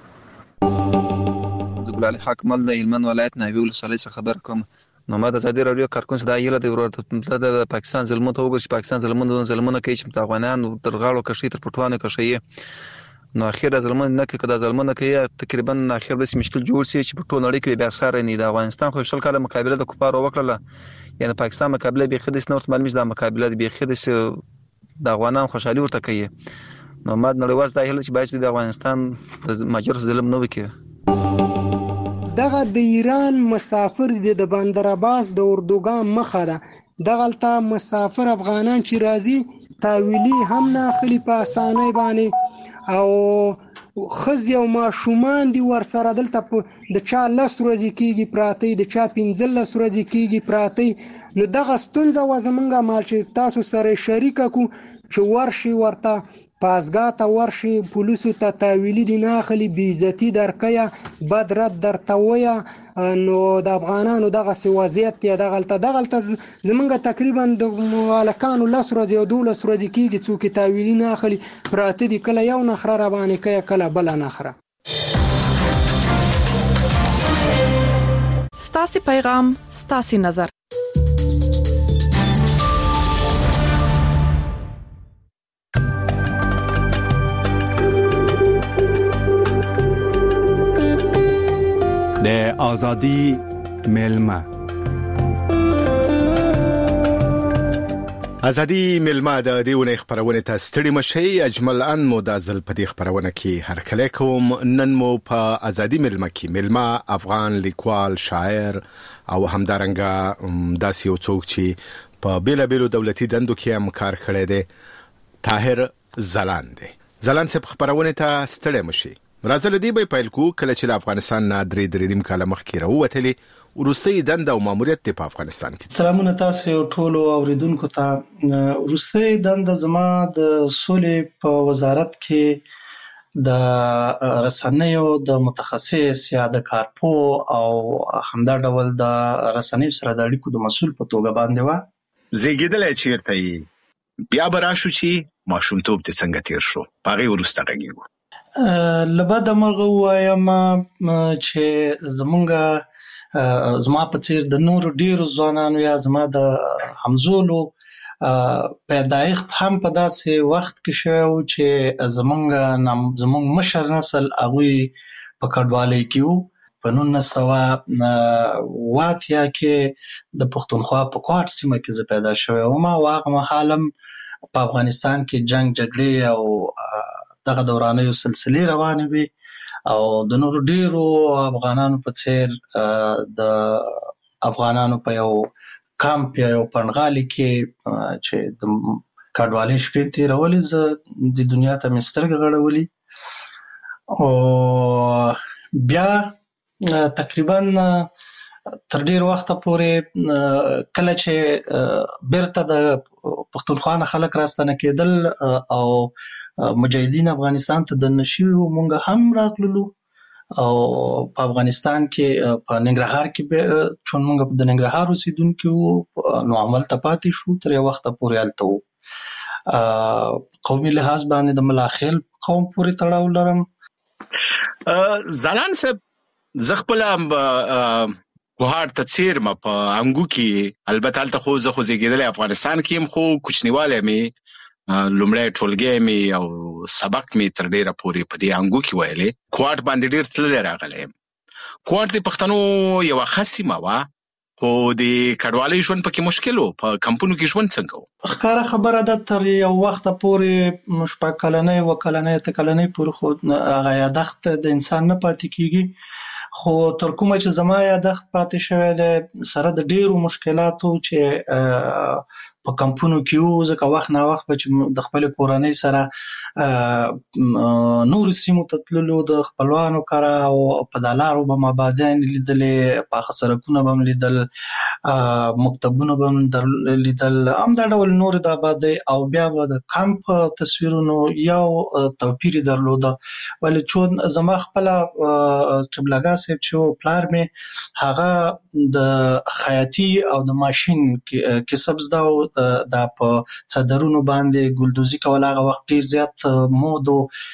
زه ګل علي حاکمل د هلمند ولایت ناوې ولسوالۍ څخه خبر کوم. نو ما د ازادي رادیو کارکون څخه دا هیله دی ورته د پاکستان ظلمونو ته وګورئ چې پاکستان ظلمونه کوي چې د افغانانو تر غاړو کشي تر پټوانو کشي. نو اخر ظلمونه نه کوي کدا ظلمونه کوي تقریبا اخر به مشکل جوړ شي چې په ټول نړۍ کې بیا سره نه د افغانستان خو شل کاله مقابله د کفارو وکړه یعنی پاکستان مقابله به خدای نور معلومه ده مقابله به خدای د افغانان خوشحالي ورته کوي. نو ما نړیواز د هیله چې باید د افغانستان د ماجر ظلم نه وکړي. دغه د ایران مسافر د بندر عباس د اردوګان مخه ده. دغلته مسافر افغانان چې راځي تاویلی هم نه خلی په اسانۍ باندې او ښځې او ماشومان دي ورسره دلته د چا 10 ورځې کېږي پراته د چا 15 ورځې کېږي پراته نو دغه ستونزه وه زمونږ مال چې تاسو سره شریکه کړو چې ورشي ورته پازګاه ته ورشي پولیسو ته تحویلي دي نه اخلي بېعزتي درکویه بد رد درته ویه نو د افغانانو دغسې وضعیت دی دغلته زمونږ تقریبا د هلکانو 10 ورځې او 12 ورځې کېږي څوک یې تحویلي نه اخلي پراته دي کله یو نخره راباندې کوي کله بله نخره. ستاسې پیغام ستاسې نظر. د ازادي ملما ازادي ملما د دیونه خبرونه ته ستړي مشي اجمل ان مدازل په دې خبرونه کې هر کله کوم نن مو په ازادي ملما کې ملما افغان لیکوال شاعر او همدارنګه داسې یو څوک چې په بیلابیلو دولتي دندو کې هم کار کړی دی طاهر زلان دی. زلان سپ خبرونه ته ستړي مشي راځل دی به پیل کو کله چې افغانستان نه درې نیم کال مخکې راووتلی ورستۍ دنده او ماموریت په افغانستان کې. سلامونه تاسو ټولو اوریدونکو ته. ورستۍ دنده زما د سولې په وزارت کې د رسنیو د متخصص یا د کارپو او همدا ډول د رسنیو سره د اړیکو د مسؤل په توګه باندې و. زیږیدل چیرته بیا براشو چې ماشومتوب ته څنګه تیر شو پاره ورسته غږیږي. لبد مرغه وایم چې زما په څیر د نور ډیرو ځوانانو یا زما د همزولو پیدایښت هم په داسې وخت کې شو چې زمونږ مشر نسل هغوی په کډوالۍ کې وو. په 1980 کې د پښتونخوا په کوټ سیمه کې زه پیدا شوی وم او هغه مهال هم په افغانستان کې جنگ جګړې او دغه دورانیو سلسلې روانې وي او د نور ډیرو افغانانو په څیر د افغانانو په یو کامپ یا یو پنډغالي کې چې د کډوالۍ شپې تېرولې زه د دنیا ته مې سترګې غړولې او بیا تقریبا تر ډیر وخته پورې کله چې بیرته د پښتونخوا نه خلک راستنه کېدل او مجاهدین افغانستان ته د نشیو مونږ هم راغلو او په افغانستان کې په ننګرهار کې چون مونږ د ننګرهار اوسیدونکو نو عمل ته پاتې شو تر یو وخت پورې هلته وو. قومي لحاظ باندې د ملاخیل قوم پورې تړاو لرم. زلان صاحب زه خپل کوهاټ ته څیرم په انګو کې البته هلته خو زه زیږېدلی افغانستان کې هم خو کوچنیوالی مې لومړی ټولګی مې او سبق مې تر ډیره پورې په دې انګو کې ویلې. کوهاټ باندې ډیر تللی راغلی یم. کوهاټ د پښتنو یوه ښه سیمه وه خو د کډوالۍ ژوند پکې مشکل و. په کمپونو کې ژوند څنګه و؟ ښکاره خبره ده تر یو وخته پورې 6 کلنۍ 7 کلنۍ 8 کلنۍ پورې خو هغه یادښت د انسان نه پاتې کېږي خو تر کومه چې زما یادښت پاتې شوی دی سره د ډیرو مشکلاتو چې په کمپونو کې وو ځکه وخت نا وخت به چې د خپل کورنۍ سره نور سیمو ته تللو د خپلوانو کره او په دلارو به مابادیان لیدلې پاخه سرکونه به هم لیدل مکتبونه به هم لیدل همدا ډول نور د آبادۍ او بیا به د کمپ تصویرونو یو توپیر درلوده ولې چون زما خپله قبلګاه صاحب چې پلار مې هغه د خیاطي او د ماشین کسب زده و دا په څادرونو باندې ګلدوزي کول هغه وخت ډیر زیات مود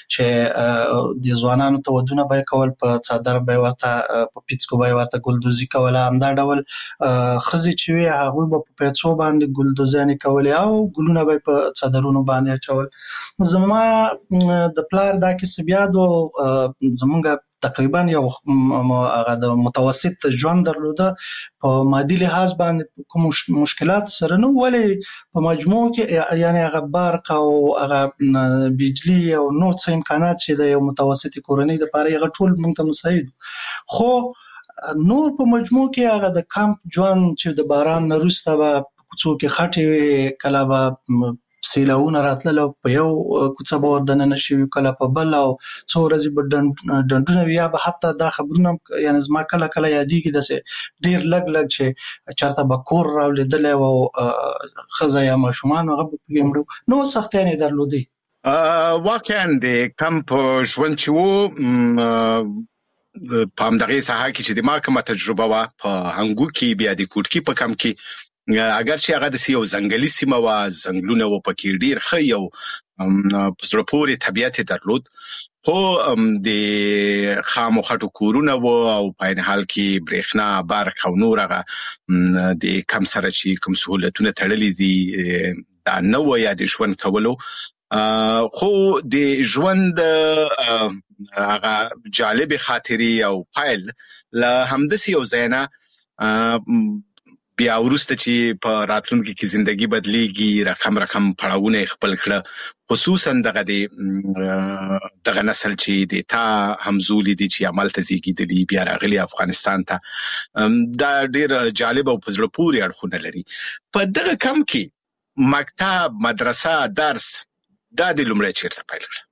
چې د ځوانانو ته ودونه به کول په څادر به ورته په پیڅکو به ورته ګلدوزي کول همدا ډول خزي چې وي هغه په پیڅو باندې ګلدوزانې کول او ګلونه به په څادرونو باندې اچول. زما د پلار دا کیسه بیا دو زمونږ تقریبا یو هغه د متوسط ژوند درلوده په مادي لحاظ باندې کوم مشکلات سره نه ولې په مجموع کې یعنی هغه برق او هغه بجلی او نور څه امکانات چې د یو متوسط کورنۍ لپاره هغه ټول موږ ته مساعد خو نور په مجموع کې هغه د کمپ ژوند چې د باران نه وروسته به کوڅو کې خټې کله به سیلاونه راتلل په یو کوڅه به وردننه شوي کله په بل او څو ورځې به ډنډونه وي یا به حتی دا خبرونه یعنې زما کله کله یادېږي داسې ډېر لږ چې چېرته به کور راولېدلی و او ښځه یا ماشومان هغه به پکې مړه نو سختیانې یې درلودې. واقعا د کمپ ژوند چې و په همدغې ساحه کې چې د ما کومه تجربه وه په هنګو کې بیا د کوټکي په کمپ کې اگر چې هغه داسې یو ځنګلي سیمه وه ځنګلونه وو پکې ډېر ښه یو په زړه پورې طبیعت یې درلود خو د خامو خټو کورونه وو او په عین حال کې برېښنا برق او نور هغه د کم سره چې کوم سهولتونه تړلي دي دا نه وه یا د ژوند کولو خو د ژوند هغه جالب خاطرې او پایل له همداسې یو ځای نه بیا وروسته چې په راتلونکي کې زندگی بدلیږي رقم پړاوونه خپل کړه خصوصا دغه نسل چې د تا همزولي دي چې عمل ته زیږیدلي بیا راغلي افغانستان ته دا ډېر جالب او په زړه پورې اړخونه لري. په دغه کم کې مکتب مدرسه درس دا د لومړی چیرته پیل کړه؟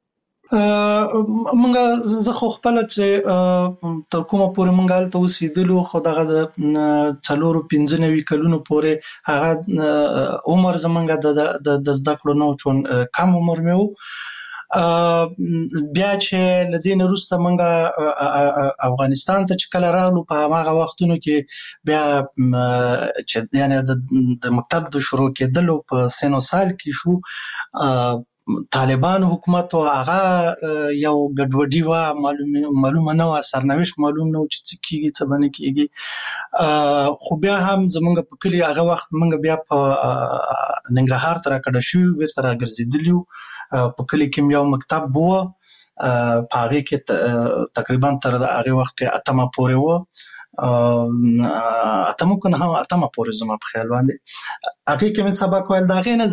مونږ زه خو خپله چې تر کومه پورې مونږ هلته اوسېدلو خو دغه د 4-95 کلونو پورې هغه عمر زمونږ د زده کړو نه و چون کم عمر مې و. بیا چې له دې نه وروسته مونږ افغانستان ته چې کله راغلو په هماغه وختونو کې بیا چې یعنې د مکتب د شروع کېدلو په سن و سال کې شو طالبان حکومت او هغه یو ګډوډي وه معلومه نه وه سرنوشت معلوم نه و چې څه کېږي څه به نه کېږي خو بیا هم زمونږ په کلي هغه وخت مونږ بیا په ننګرهار ته راکډه شوي بیرته راګرځېدلي وو په کلي کې یو مکتب و په هغې کې تقریبا تر هغې وخت کې اتمه پورې وه اتمه که نه اتمه پورې زما په خیال باندې هغې کې مې سبق ویل د هغې نه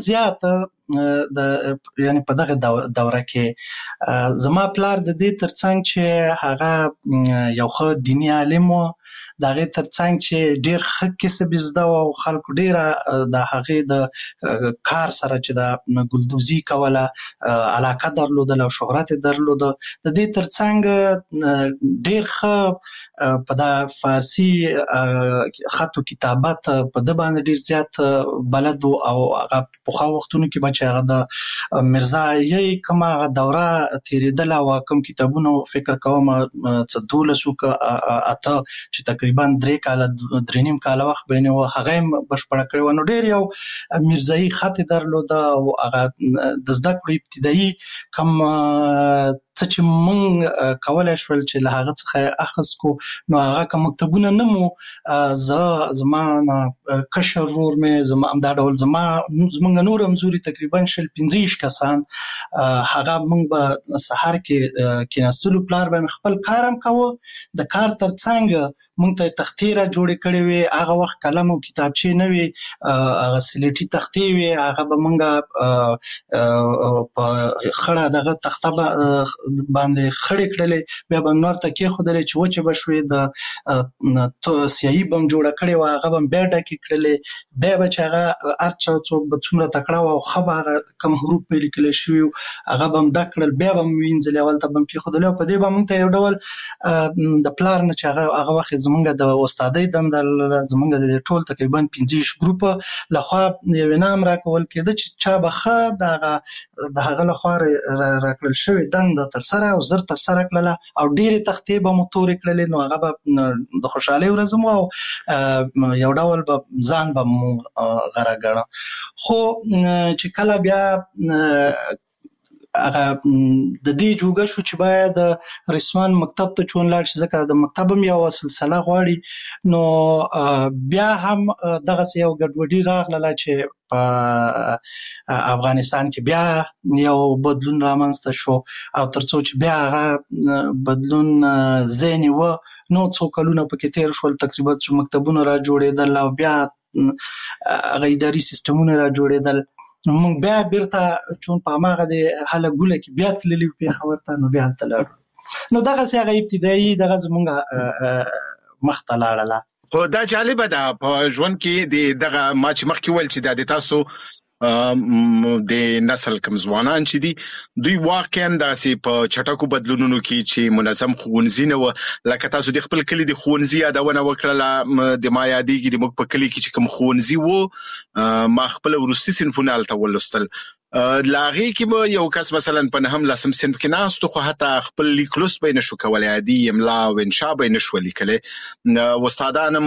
زیات یعنې په دغه دوره کې زما پلار د دې ترڅنګ چې هغه یو ښه دیني عالم و د هغې ترڅنګ چې ډېر ښه کسب یې زده و او خلکو ډېره د هغې د کار سره چې د ګلدوزي کوله علاقه درلودله او شهرت یې درلوده د دې ترڅنګ ډېر ښه په دا فارسي خط و کتابت په ده باندې ډېر زیات بلد و او هغه پخوا وختونو کې به چې هغه د میرزایي کومه هغه دوره تېرېدله او کوم کتابونه فکر کوم څه 12 که 8 چې تقریبا 3 کاله 3.5 کاله وخت به یې و هغه یې بشپړه کړې وه نو ډېر یو میرزایي خط یې درلوده او هغه د زده کړو ابتدایي کوم څه چې مونږ کولی شول چې له هغه څخه یې اخذ کو نو هغه که مکتبونه نه مو زما کشر ورور مې همدا ډول زمونږ نور همزوري تقریبا 15 کسان هغه مونږ به سهار کې کېناستلو پلار به مې خپل کار هم کوه د کار تر څنګ مونږ ته تختې را جوړې کړې وې هغه وخت قلم او کتابچې نه وې هغه سلیټي تختې وې هغه به مونږ په خړه دغه تخته باندې خړې کړلې بیا به نور ته کېښودلې چې وچې به شوې د سیاهي به م جوړه کړې وه هغه به م بیا ډکې کړلې بیا به چې هغه هر چا څوک به څومره تکړه وه او ښه به هغه کوم حروف به یې لیکلی شوي وو هغه به م ډک کړل بیا به م وینځلې هلته به م کېښودلې او په دې به مونږ ته یو ډول د پلار نه چې هغه وخت زمونږ د استادۍ دنده زمونږ د ټول تقریبا 15 ګروپه لخوا یو انعام راکول کېده چې چا به ښه د هغه لخوا راکړل شوې دنده ترسره او زر ترسره کړله او ډېرې تختې به مو تورې کړلې نو هغه به د خوشحالۍ ورځ مو او یو ډول به ځان به مو غره ګڼه خو چې کله بیا هغه د دې جوګه شو چې باید رسمان مکتب ته چون لاړ شي ځکه د مکتب هم یو سلسله غواړي نو بیا هم دغسې یو ګډوډي راغله چې په افغانستان کې بیا یو بدلون رامنځته شو او تر څو چې بیا هغه بدلون ځینې و نو څو کلونه پکې تېر شول تقریبا چې مکتبونه را جوړېدل او بیا هغه اداري سیستمونه را جوړېدل مونږ بیا بیرته چون په هماغه د هله ګوله کې بیا تللي وو پېښور ته نو بیا هلته لاړو نو دغسې هغه ابتدایي دغه زمونږ مخ ته لاړله. خو دا جالبه ده په ژوند کې دغه ما چې مخکې ویل چې دا د تاسو د نسل کم ځوانان چې دي دوی واقعا داسې په چټکو بدلونونو کې چې منظم ښوونځي نه و لکه تاسو د خپل کلی د ښوونځي یادونه وکړه د ما یادېږي د موږ په کلی کې چې کوم ښوونځي وو ما خپل وروستي صنفونه هلته ولوستل لاغي کې به یو کس مثلا په نهم لسم صنف کې ناستو خو حتی خپل لیک لوست به نشو کولای عادي املا او انشاء به نشو لیکلی استادان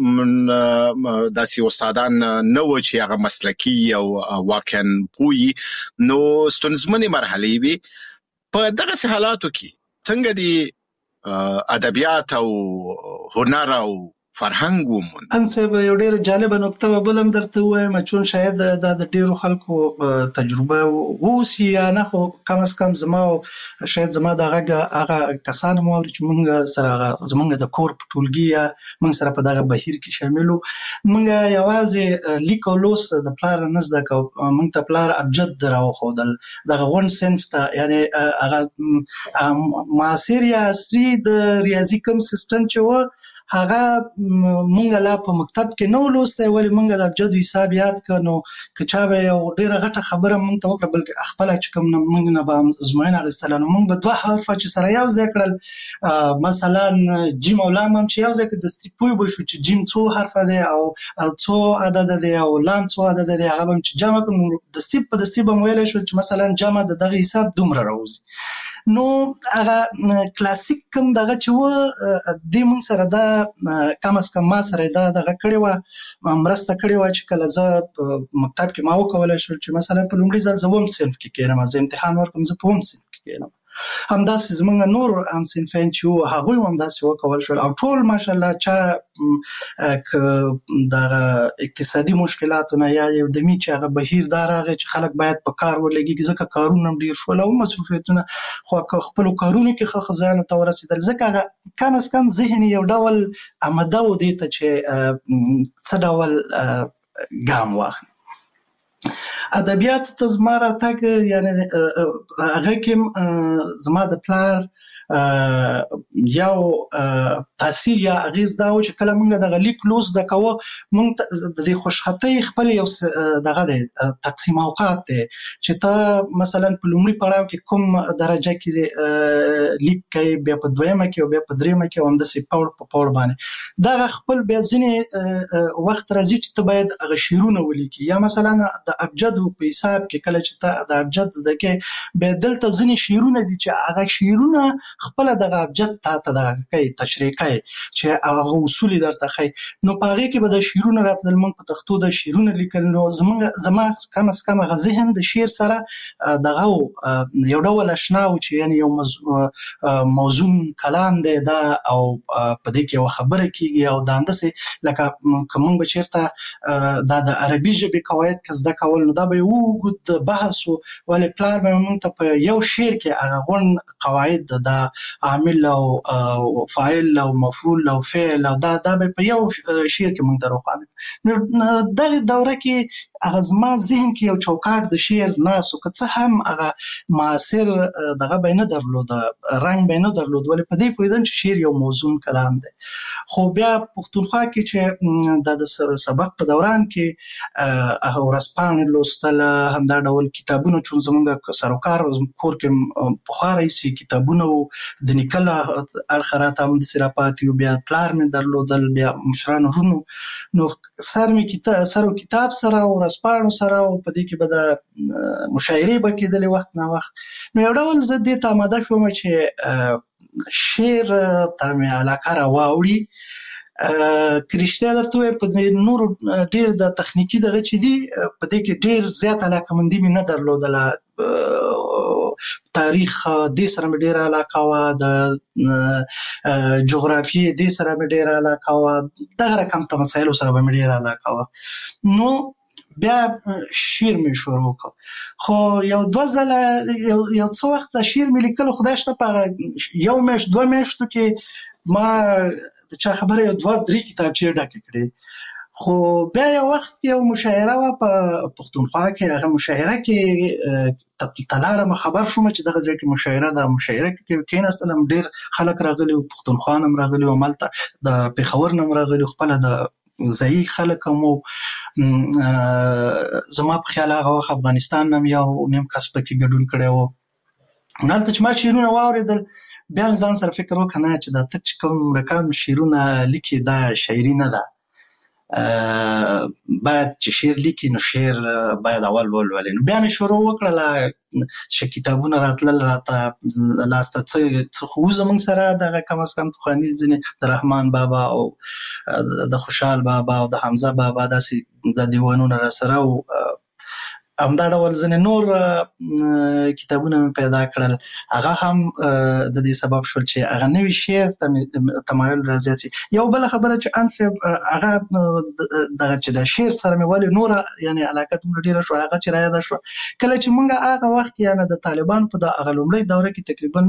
داسې استادان نه و چې هغه مسلکي او واقعا پوي نو ستونزمنې مرحلې وي په دغه حالاتو کې څنګه دي ادبیات او هنر او فرهنګ ومون انسب یو ډیر جالب نقطه وبلم درته وایم چې شاید د ډیرو خلکو تجربه ووسی یا نه خو کم از کم زما شاید زما هغه کسان مو چې مونږ سره زمونږ د کور په ټولګي یا مونږ سره په دغه بهیر کې شاملو مونږ یوازې لیک او لوست د پلار نه زده کو مونږ ته پلار ابجد دراو خودل دغه غون صنف ته یعنی هغه معاصر یا عصري د ریاضي کوم سیستم چې و هغه مونږ لا په مکتب کې نو لوسته ولی مونږ د ابجد حساب یاد کړو کچا به یو ډیره غټه خبره مونږ ته وکړه بلکې خپل چې کوم مونږ نه به زموږه غستل نو مونږ به دوه حرف چې سره یو ځای کړل مثلا جیم او لام هم چې یو ځای کې د استپوی به شو چې جیم څو حرف ده او څو عدد ده او لام څو عدد ده هغه هم چې جمع کوم د استپ په استپ مویل شو چې مثلا جمع د دغه حساب دومره راوځي نو هغه کلاسیک کوم دغه چې و د مون سره دا کم از کم ما سره دا دغه کړي و مرسته کړي و چې کله زه مکتب کې ما وکولای شو چې مثلا په لومړي ځل زوم صنف کې کېنم زه امتحان ورکوم زه په هم صنف کې کېنم همداسې زمونږ نور هم صنفین چې هغوی هم همداسې وکول شول او ټول ماشاءالله چا دغه اقتصادي مشکلاتونه یا یو دمي چې هغه بهیر دا راغی چې خلک باید په کار ولګي ځکه کارونه هم ډېر شول او مصروفیتونه خو خپلو کارونو کې ښه ځایونو ته ورسېدل ځکه هغه کم از کم ذهن یو ډول آماده و دې ته چې څه ډول ګام واخلي ادبیات ته زما راتګ یعنی هغه کې زما د پلار یو تاثیر یا اغیز دا و چې کله موږ د لیک لوست د کوو موږ د خوشحالۍ خپل یو دغه د تقسیم اوقات دی چې ته مثلا په لومړي پړاو کې کوم درجه کې لیک کوي بیا په دویمه کې او بیا په دریمه کې هم د سپاور په پاور باندې دا خپل بیا ځینې وخت راځي چې ته باید هغه شعرونه ولیکي یا مثلا د ابجد په حساب کې کله چې ته د ابجد زده کې بیا دلته ځینې شعرونه دي چې هغه شعرونه خپل دغه ابجد ته د تشریح کوي چې هغه اصول درته خي نو په هغه کې به د شعرونه راتلل موږ په تختو د شعرونه لیکل نو زما کم از کم هغه ذهن د شعر سره دغه یو ډول آشنا و چې یعنی یو موزون کلام دی دا او په دې کې یو خبره کیږي او دا اندسه لکه کوم به چیرته د عربي ژبې قواعد کزده کول نو دا به یو ګد بحث ولې پلار به موږ ته په یو شعر کې هغه غون قواعد د عامل او فاعل او مفعول او فعل او دا به په یو شعر کې موږ دروخانه نو دغه دوره کې هغه زما ذهن کې یو چوکاټ د شعر ناس او که څه هم هغه معاصر دغه به نه درلود رنګ به نه درلود ولې په دې پوهیدم چې شعر یو موزون کلام دی خو بیا پښتونخوا کې چې د سبق په دوران کې هغه ورځپاڼې لوستل همدا ډول کتابونه چې زموږ سروکار کور کې بخاري سي کتابونه د نیکل اخرات هم د سراپاتي بیا پلار مې درلودل بیا مشران ورونو نو سر کتاب سره او رسپانو سره او په دې کې به د مشاعرې به کېدلې وخت نه وخت نو یو ډول زه دې ته آماده شوم چې شعر ته مې علاقه راواوړي کرشته درته وایي په نور ډېر د تخنیکي دغه چې دي په دې کې ډېر زیات علاقمندي مې نه درلودله تاریخ دې سره مې ډېره علاقه وه د جغرافیې دې سره مې ډېره علاقه وه دغه رقم ته مسایلو سره به مې ډېره علاقه وه نو بیا شعر مې شروع کړ خو یو دوه ځله یو څه وخت د شعر مې لیکلو خدای شته په یو میاشت دوه میاشتو کې ما د چا خبره یو دوه درې کتابچې ډکې کړې خو بیا یو وخت کې یو مشاعره وه په پښتونخوا کې هغه مشاعره کې تلاړم خبر شوم چې دغه ځای کې مشاعره ده مشاعره کې کېناستلم ډېر خلک راغلي پښتونخوا هم راغلي هملته د پېښور نه هم راغلي خپله د ځایي خلک مو زما په خیال هغه وخت افغانستان هم یو نیم کس پکې ګډون کړی و. هلته چې ما شعرونه واورېدل بیا ځان سره فکر وکړ نه چې دا ته چې کوم رقم شعرونه لیکي دا شاعري نه ده، باید چې شعر لیکي نو شعر باید اول ولولي. نو بیا مې شروع وکړله چې کتابونه راتلل راته لاسته څه خو زموږ سره دغه کم از کم پخواني ځینې د رحمان بابا او د خوشحال بابا او د حمزه بابا داسې د دیوانونه را سره او همدا ډول ځینې نور کتابونه مې پیدا کړل. هغه هم د دې سبب شول چې هغه نوي شعر ته مې تمایل رازیات شي. یو بله خبره چې انصب هغه دغه چې د شعر سره مې ولې نوره یعنې علاقه دومره ډېره شوه هغه چې رایاده شوه کله چې موږ هغه وخت کې یعنې د طالبانو په د هغه لومړۍ دوره کې تقریبا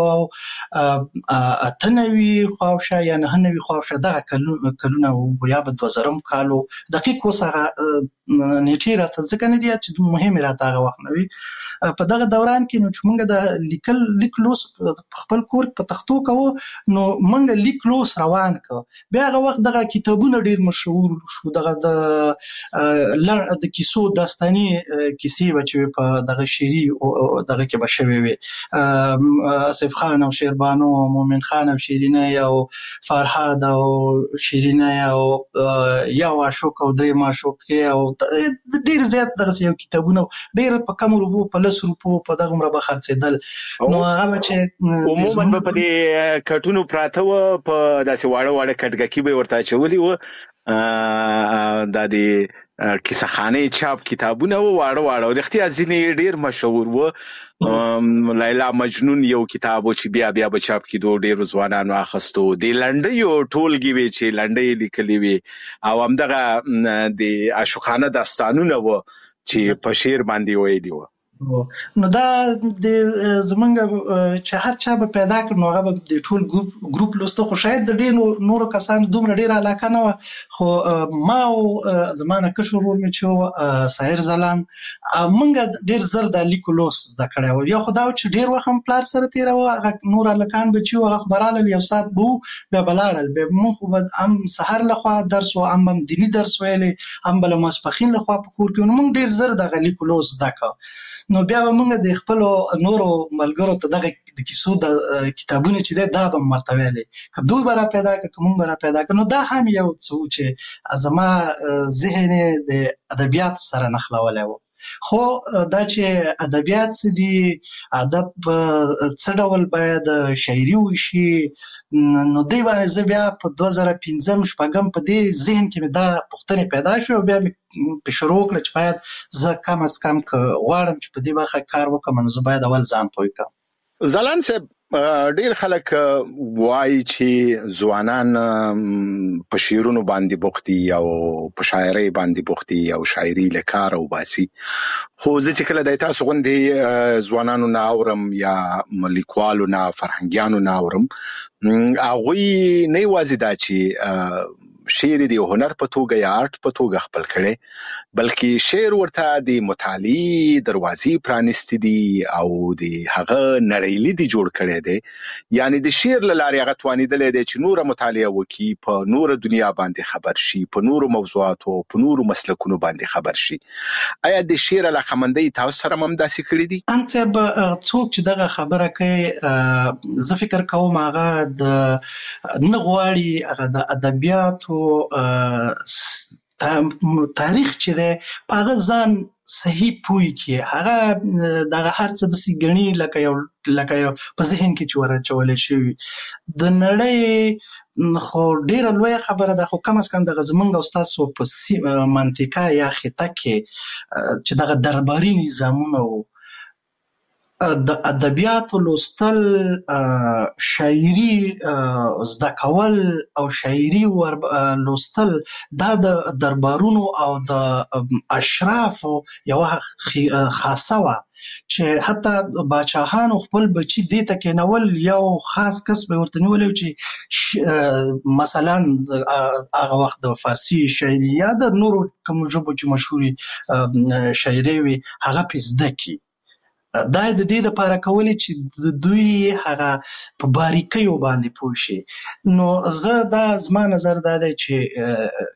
1998 خواوشا یا 99 خواوشا دغه کلونه یا به 2000 کالو دقیق اوس هغه نیټې راته ځکه نه دي چې مهمې راته هغه وخت نه وي. په دغه دوران کې نو چې موږ د لیک لوس په خپل کور په تختو کوو نو موږ لیک لوس روان کړ. بیا هغه وخت دغه کتابونه ډېر مشهور شو، دغه د کیسو داستاني کیسې به چې په دغه شعري دغه کې به شوې وي، آصف خان او شیربانو او مومن خان او شیرینه او فرهاد او شیرینه او یو عاشق او درې معشوقې او ډېر زیات دغسې یو کتابونه ډېر په کم روپو په 10 روپو په دغه عمره به خرڅېدل. نو هغه به چې عموما به په دې کټونو پراته وه، په داسې واړه واړه کټګکي به یې ورته اچولي وه، دا د کیسه خانې چاپ کتابونه وه واړه واړه، رښتیا ځینې ډېر مشهور وه. لیلا مجنون یو کتاب و چې بیا به چاپ کېدو، ډېرو ځوانانو اخیستو. د لنډیو ټولګې وې چې لنډۍ لیکلې وې او همدغه د عاشقانه داستانونه وه چې په شعر باندې ویلي وه. نو دا د زمونږ چې هر چا به پیدا کړ نو هغه به د ټول ګروپ لوسته، خو شاید د ډېر نورو کسانو دومره ډېره علاقه نه وه. خو ما او زما نه کشر ورور مې چې و ساحر ځلاند موږ ډېر زر د لیکو لوس زده کړی و. یو خو دا و چې ډېر وخت هم پلار سره تېراوه، هغه نور هلکان به چې و هغه خو به رالل یو ساعت به و بیا به لاړل، بیا موږ خو به هم سهار لخوا درس و هم دیني درس ویلی هم به له ماسپښین لخوا په کور کې و. نو موږ ډېر زر دغه لیکو لوس زده کړه. نو بیا به موږ د خپلو نورو ملګرو ته دغه د کیسو د کتابونه چې دی دا به مو ورته ویلې، که دوی به را پیدا کړه که موږ به را پیدا کړه. نو دا هم یو څه و چې زما ذهن یې د ادبیاتو سره نښلولی و. خو دا چې ادبیات څه دي، ادب څه ډول باید شاعري وشي، نو دی باندې زه بیا په 2005-06 په دې ذهن کې مې دا پوښتنې پیدا شوې او بیا مې په شروع وکړه چې باید زه کم از کم که غواړم چې په دې برخه کار وکړم نو زه باید اول ځان پوه کړم. ځلاند صاحب، ډېر خلک وایي چې ځوانان په شعرونو باندې بوخت دي او په شاعرۍ باندې بوخت دي او شاعري له کاره وباسي، خو زه چې کله د تاسو غوندې ځوانانو نه اورم یا لیکوالو نه فرهنګیانو نه اورم، هغوی نه یوازې دا چې شعر دی هنر په توګه یا آرټ په توګه خپل کړي، بلکې شعر ورته د مطالعې دروازې پرانیستې دي او د هغه نړۍ لیدي جوړ کړي دي. یعنی د شعر له لارې هغه توانېدلی دی چې نوره مطالعه وکړي، په نوره دنیا باندې خبر شي، په نورو موضوعاتو په نورو مسلکونو باندې خبر شي. آیا د شعر علاقمندۍ تاسو سره هم داسې کړي دي؟ انصب څوک چې دغه خبره کوي زه فکر کوم هغه نه غواړي هغه د ادبیاتو تاریخ چې دی په هغه ځان صحیح پوه کړي، هغه دغه هر څه داسې ګڼي لکه یو په ذهن کې چې ورچولی شوي. د نړۍ خو ډېره لویه خبره ده، خو کم از کم دغه زمونږ او ستاسو په منطقه یا خطه کې چې دغه درباري نظامونه و، د ادبیاتو لوستل، شاعري زده کول او شاعري لوستل دا د دربارونو او د اشرافو یوه خاصه وه چې حتی باچاهانو خپل بچي دې ته کېنول، یو خاص کس به ورته نیولی چې مثلا هغه وخت د فارسي شاعري یا د نورو کومو ژبو چې مشهورې شاعرۍ وي هغه پې زده کړي. دا د دې دپاره کولې چې دوی هغه په باریکیو باندې پوه شي. نو زه دا زما نظر دا دی چې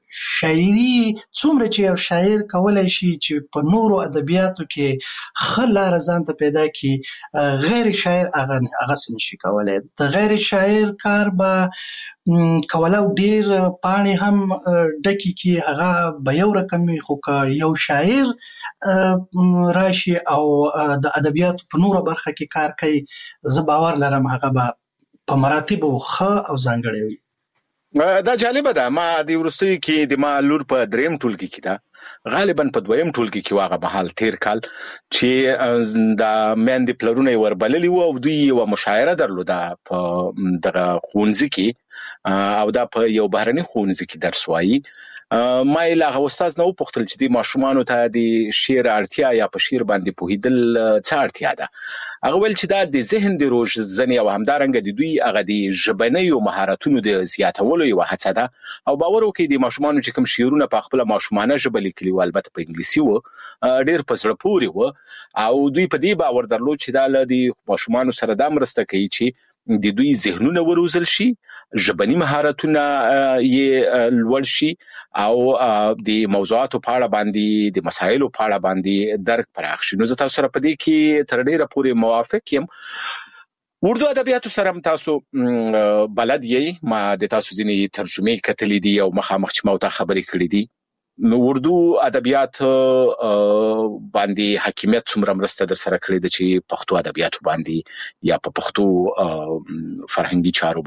شاعري څومره چې یو شاعر کولای شي چې په نورو ادبیاتو کې ښه لاره ځان ته پیدا کړي، غیر شاعر هغسې نشي کولی. د غیر شاعر کار به کولی ډېر پاڼې هم ډکې کړي، هغه به یو رقم وي، خو که یو شاعر راشي او د ادبیاتو په نوره برخه کې کار کوي، زه باور لرم هغه به په مراتبو ښه او ځانګړی وي. دا جالبه ده. ما د وروستیو کې د ما لور په 3م ټولګي کې ده، غالبا په 2م ټولګي کې واغه بحال تیر کال چې د میندې پلرونه وربللی وو او دوی یو مشاعره درلوده په دغه ښوونځي کې او دا په یو بهرني ښوونځي کې درس وایي. ما یې له هغه استاد نه وپوښتل چې د ماشومانو ته د شعر اړتیا یا په شعر باندې پوهېدل څه اړتیا ده. هغه ویل چې دا د ذهن د روزنې او همدارنګه د دوی هغه د ژبنیو مهارتونو د زیاتولو یوه هڅه ده. او باور وکړئ د ماشومانو چې کوم شعرونه په خپله ماشومانه ژبه لیکلي وو، البته په انګلیسي وو، ډېر په زړه پورې وو او دوی په دې باور درلود چې دا له د ماشومانو سره دا مرسته کوي چې د دوی ذهنونه وروزل شي، ژبني مهارتونه یې لوړ شي او د موضوعاتو په اړه باندې، د مسایلو په اړه باندې درک پراخ شي. نو زه تاسو سره په دې کې تر ډېره پورې موافق یم. اردو ادبیاتو سره هم تاسو بلد یې، ما د تاسو ځینې ترجمې کتلې دي او مخامخ چې ما ورته خبرې کړې دي. نو اردو ادبیات باندې حاکمیت څومره مرسته در سره کړې ده چې پښتو ادبیاتو باندې یا په پښتو فرهنګي چارو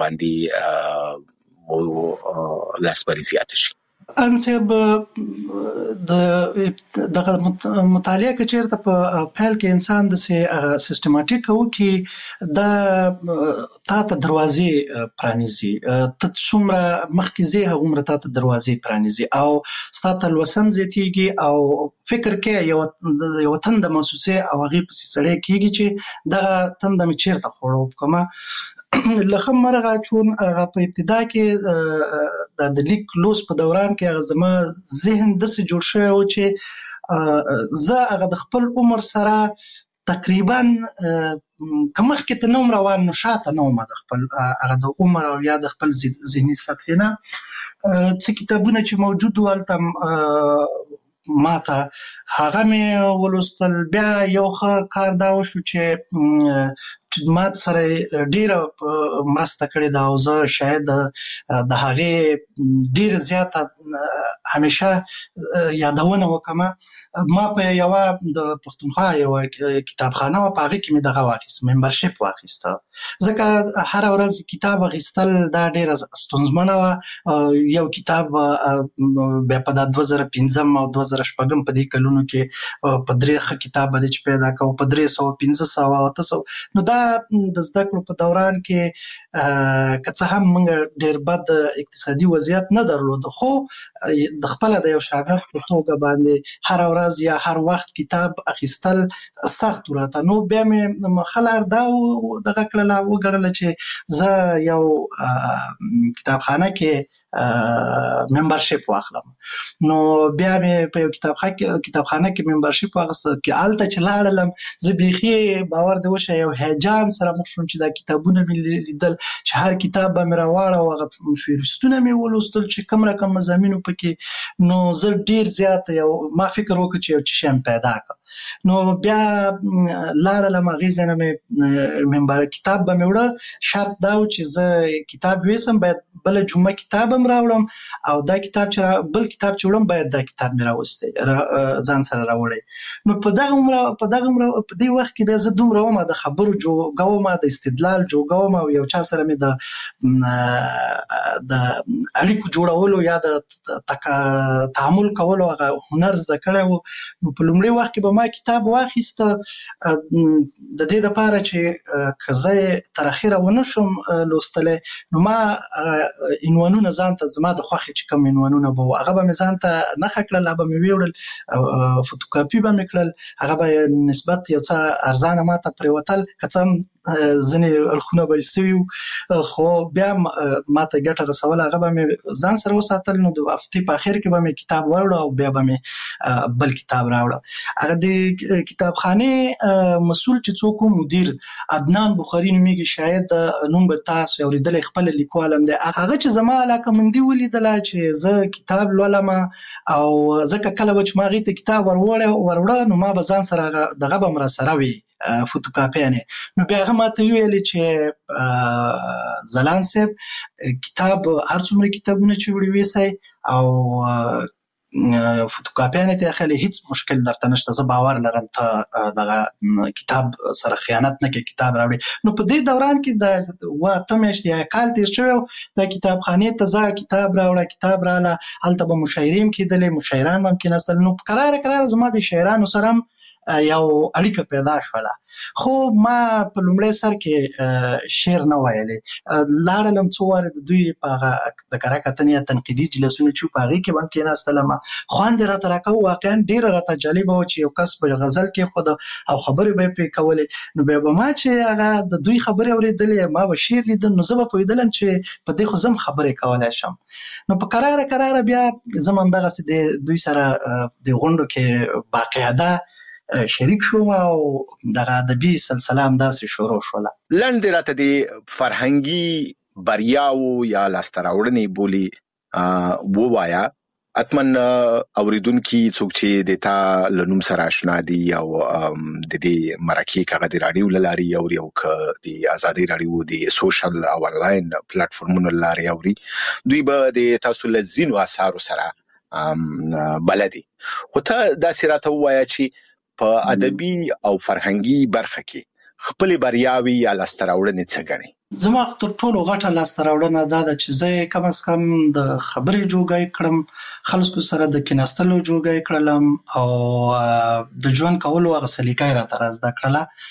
باندې لاسبري زیاته شي؟ انصب دغه مطالعه کې چیرته په پیل کې انسان د سیستماتیک وکړي، دا تا ته دروازې پرانیزي، ته څومره مخکې ځې هغومره تا ته دروازې پرانیزي او ستا تلوسم زیاتېږي او فکر کې یو تنده محسوسې او هغې پسې سړی کېږي چې دغه تنده مې چیرته خوړو وکړمه. لخم مرغه چون هغه په ابتدا کې د لیک لوست په دوران کې هغه زما ذهن داسې جوړ شوی و چې زه هغه د خپل عمر سره تقریبا که مخکې ته نه وم روان نو شاته نه وم د خپل هغه د عمر او یا د خپل ذهني سطحې نه. څه کتابونه چې موجود وو هلته ماته هغه مې ولوستل. بیا یو ښه کار دا وشو چې ما سره ډېره مرسته کړې ده او زه شاید د هغې ډېره زیاته همیشه یادونه وکړم. ما په یوه د پښتونخوا یوه کتابخانه وه، په هغې کې مې دغه واخیست، ممبرشپ واخیسته، ځکه هره ورځ کتاب اخیستل دا ډېره ستونزمنه وه. یو کتاب بیا په دا 2005 او 2006 په دې کلونو کې په 3 ښه کتاب به دی چې پیدا کوو په 300 500 او 800. نو دا د زده کړو په دوران کې که څه هم موږ ډېر بد اقتصادي وضعیت نه درلود، خو د خپله د یو شاګرد په توګه باندې هره ورځ یا هر وخت کتاب اخیستل سخت راته. نو بیا مې ښه لار دا دغه کړله وګڼله چې زه یو کتابخانه کې ممبرشپ واخلم. نو بیا مې په یو کتابخانه کې ممبرشپ واخیسته، کې هلته چې لاړلم زه بیخي باور دې وشه یو هیجان سره مخ شوم چې دا کتابونه مې لیدل چې هر کتاب به مې راواړه او هغه فهرستونه مې ولوستل چې کوم رقم مضامینو پکې. نو زه ډېر زیات ما فکر وکړ چې یو څه شی پیدا کړم. نو بیا لاړلم هغې ځای نه مې کتاب به مې وړه. شرط دا و چې زه کتاب ویسم باید بله جمعه کتاب هم راوړم او دا کتاب چې بل کتاب چې وړم باید دا کتاب مې راوستی ځان سره راوړی. نو په دې وخت کې بیا زه دومره وم د خبرو جوګه وم، د استدلال جوګه وم او یو چا سره مې د اړیکو جوړولو یا د تعامل کولو هغه هنر زده کړی و. نو په لومړي وخت کې به ما کتاب واخیسته د دې دپاره چې که زه تر اخره ونه شم لوستلی نو ما عنوانونه ځان ته زما د خوښې چې کوم عنوانونه به وو هغه به مې ځان ته نښه کړل، هغه به مې ویوړل، فوتوکاپي به مې کړل، هغه به نسبت یو څه ارزانه ما ته پرېوتل، که څه هم ځینې اړخونه به یې سوي وو خو بیا ما ته ګټه رسوله. هغه به مې ځان سره وساتل. نو د هفتې په اخر کې به مې کتاب وروړه او بیا به مې بل کتاب راوړه. هغه د د کتابخانه مسول چې څوک مدیر عدنان بخاری نوميږي، شاید نوم به تاسو اوریدل، خپل لیکوالم دی. هغه چې زما علاقه مندي ولیدل چې زه کتاب لولم او ځکه کله چې ما غي ته کتاب وروړه نو ما به ځان سره دغه به مر سره وي فوتوکاپیانه. نو بیا هغه ماته ویل چې زلان صاحب کتاب هر څومره کتابونه چې وړي ویسای او فوتوکاپیانه ته خلې هیڅ مشکل درته نشته، زه باور لرم ته دغه کتاب سره خیانت نه کې کتاب راوړي. نو په دې دوران کې د واته میاشتې یا کال تیر شوی د کتابخانه ته ځه کتاب راوړه، کتاب رااله، هلته به مشاعرین کېدلې، مشاعران ممکن اصل. نو قرار زما د شاعرانو سره یو اړیکه پیدا شوله، خو ما په لومړی سر کې شعر نه ویلې. لاړلم څو واره د دوی په د کره کتنې یا تنقیدي جلسونو چې په هغې کې به هم کېناستلم، خوند یې راته راکاوه، واقعا ډېره راته جالبه وه چې یو کس به غزل کېښود او خبرې به یې پرې کولې. نو بیا به ما چې هغه د دوی خبرې اورېدلې، ما به شعر لیدل، نو زه به پوهېدلم چې په دې خو زه هم خبرې کولی شم. نو په قراره بیا زه هم همدغسې د دوی سره د غونډو کې باقاعده شریک شوم او دغه ادبي سلسله همداسې شروع شوله. لنډ راته د فرهنګي بریاو یا لاسته راوړنې بولي ووایا. اتمن اوریدونکي څوک چې د تا لنوم سره آشنا دي او د دې مرکې کاغه د رادیو لاري اوري او د آزادي رادیو د سوشل او انلاین پلیټ فارمونو لاري اوري، دوی به د تاسو لزینو اثارو سره بلدي. خو ته دا سراته وایا چې په ادبي او فرهنګي برخه کې خپل بریاوي یا لاسته راوړنې څه ګڼي؟ زما تر ټولو غټه لاسته راوړنه دا ده چې زه کم از کم د خبرې جوګای کړم، خلکو سره د کیناستلو جوګای کړلم او د ژوند کولو هغه سلیقه راته را زده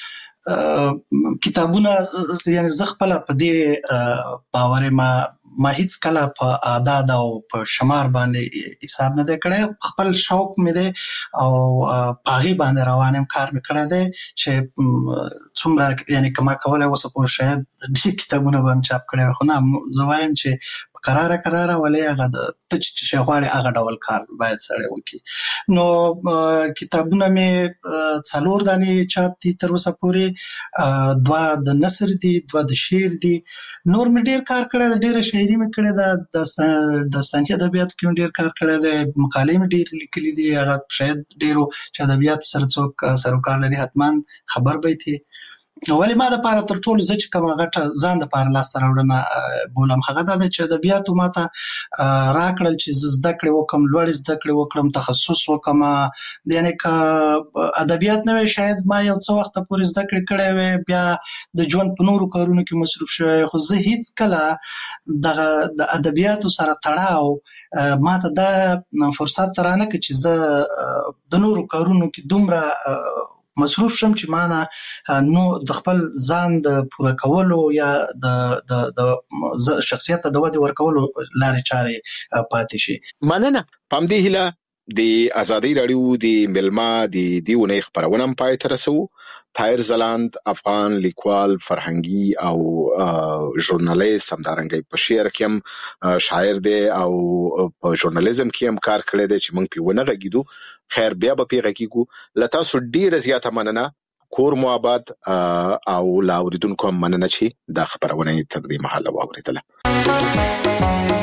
کړله. کتابونه یعنی زه خپل په دې باور ما هیڅ کله په اعداد او په شمار باندې حساب نه دی کړی، خپل شوق مې دی او په هغې باندې روان یم، کار مې کړی دی چې څومره یعنی که ما کولی اوسه پورې شاید ډېر کتابونه به هم چاپ کړی، خو نه زه وایم چې په قراره ولې هغه ته چې شی غواړې هغه ډول کار باید سړی وکړي. نو کتابونه مې 4 دانې چاپ دي تر اوسه پورې، 2 د نثر دي، 2 د شعر دي. نور مې ډېر کار کړی دی، ډېره شاعري مې کړې ده، داستاني ادبیاتو کې مې ډېر کار کړی دی، مقالې مې ډېرې لیکلي دي. هغه شاید ډېرو چې ادبیاتو سره څوک سروکار لري حتما خبر به یې. ولې ما دپاره تر ټولو زه چې کومه غټه ځان دپاره لاسته راوړنه بولم هغه دا ده چې ادبیاتو ما ته راکړل چې زه زده کړې وکړم، لوړې زده کړې وکړم، تخصص وکړم. یعنې که ادبیات نه وی شاید ما یو څه وخته پورې زده کړې کړی وی، بیا د ژوند په نورو کارونو کې مصروف شوی، خو زه هیڅ کله د ادبیاتو سره تړاو ما ته دا فرصت رانه کړ چې زه د نورو کارونو کې دومره مصروف شم چې ما نو د خپل ځان د پوره کولو یا د شخصیت د ودې ورکولو لارې چارې پاتې شي. مننه. په همدې هیله د آزادي رادیو د ملما د دې اونۍ خپرونه هم پای ته رسوو. طاهر ځلاند افغان لیکوال، فرهنګي او ژورنالیست، همدارنګه په شعر کې هم شاعر دی او په ژورنالیزم کې هم کار کړی دی چې موږ پې ونه غږېدو. خیر بیا به پې غږېږو. له تاسو ډېره زیاته مننه، کور مو آباد او له اورېدونکو هم مننه چې دا خپرونه یې تر دې مهاله واورېدله.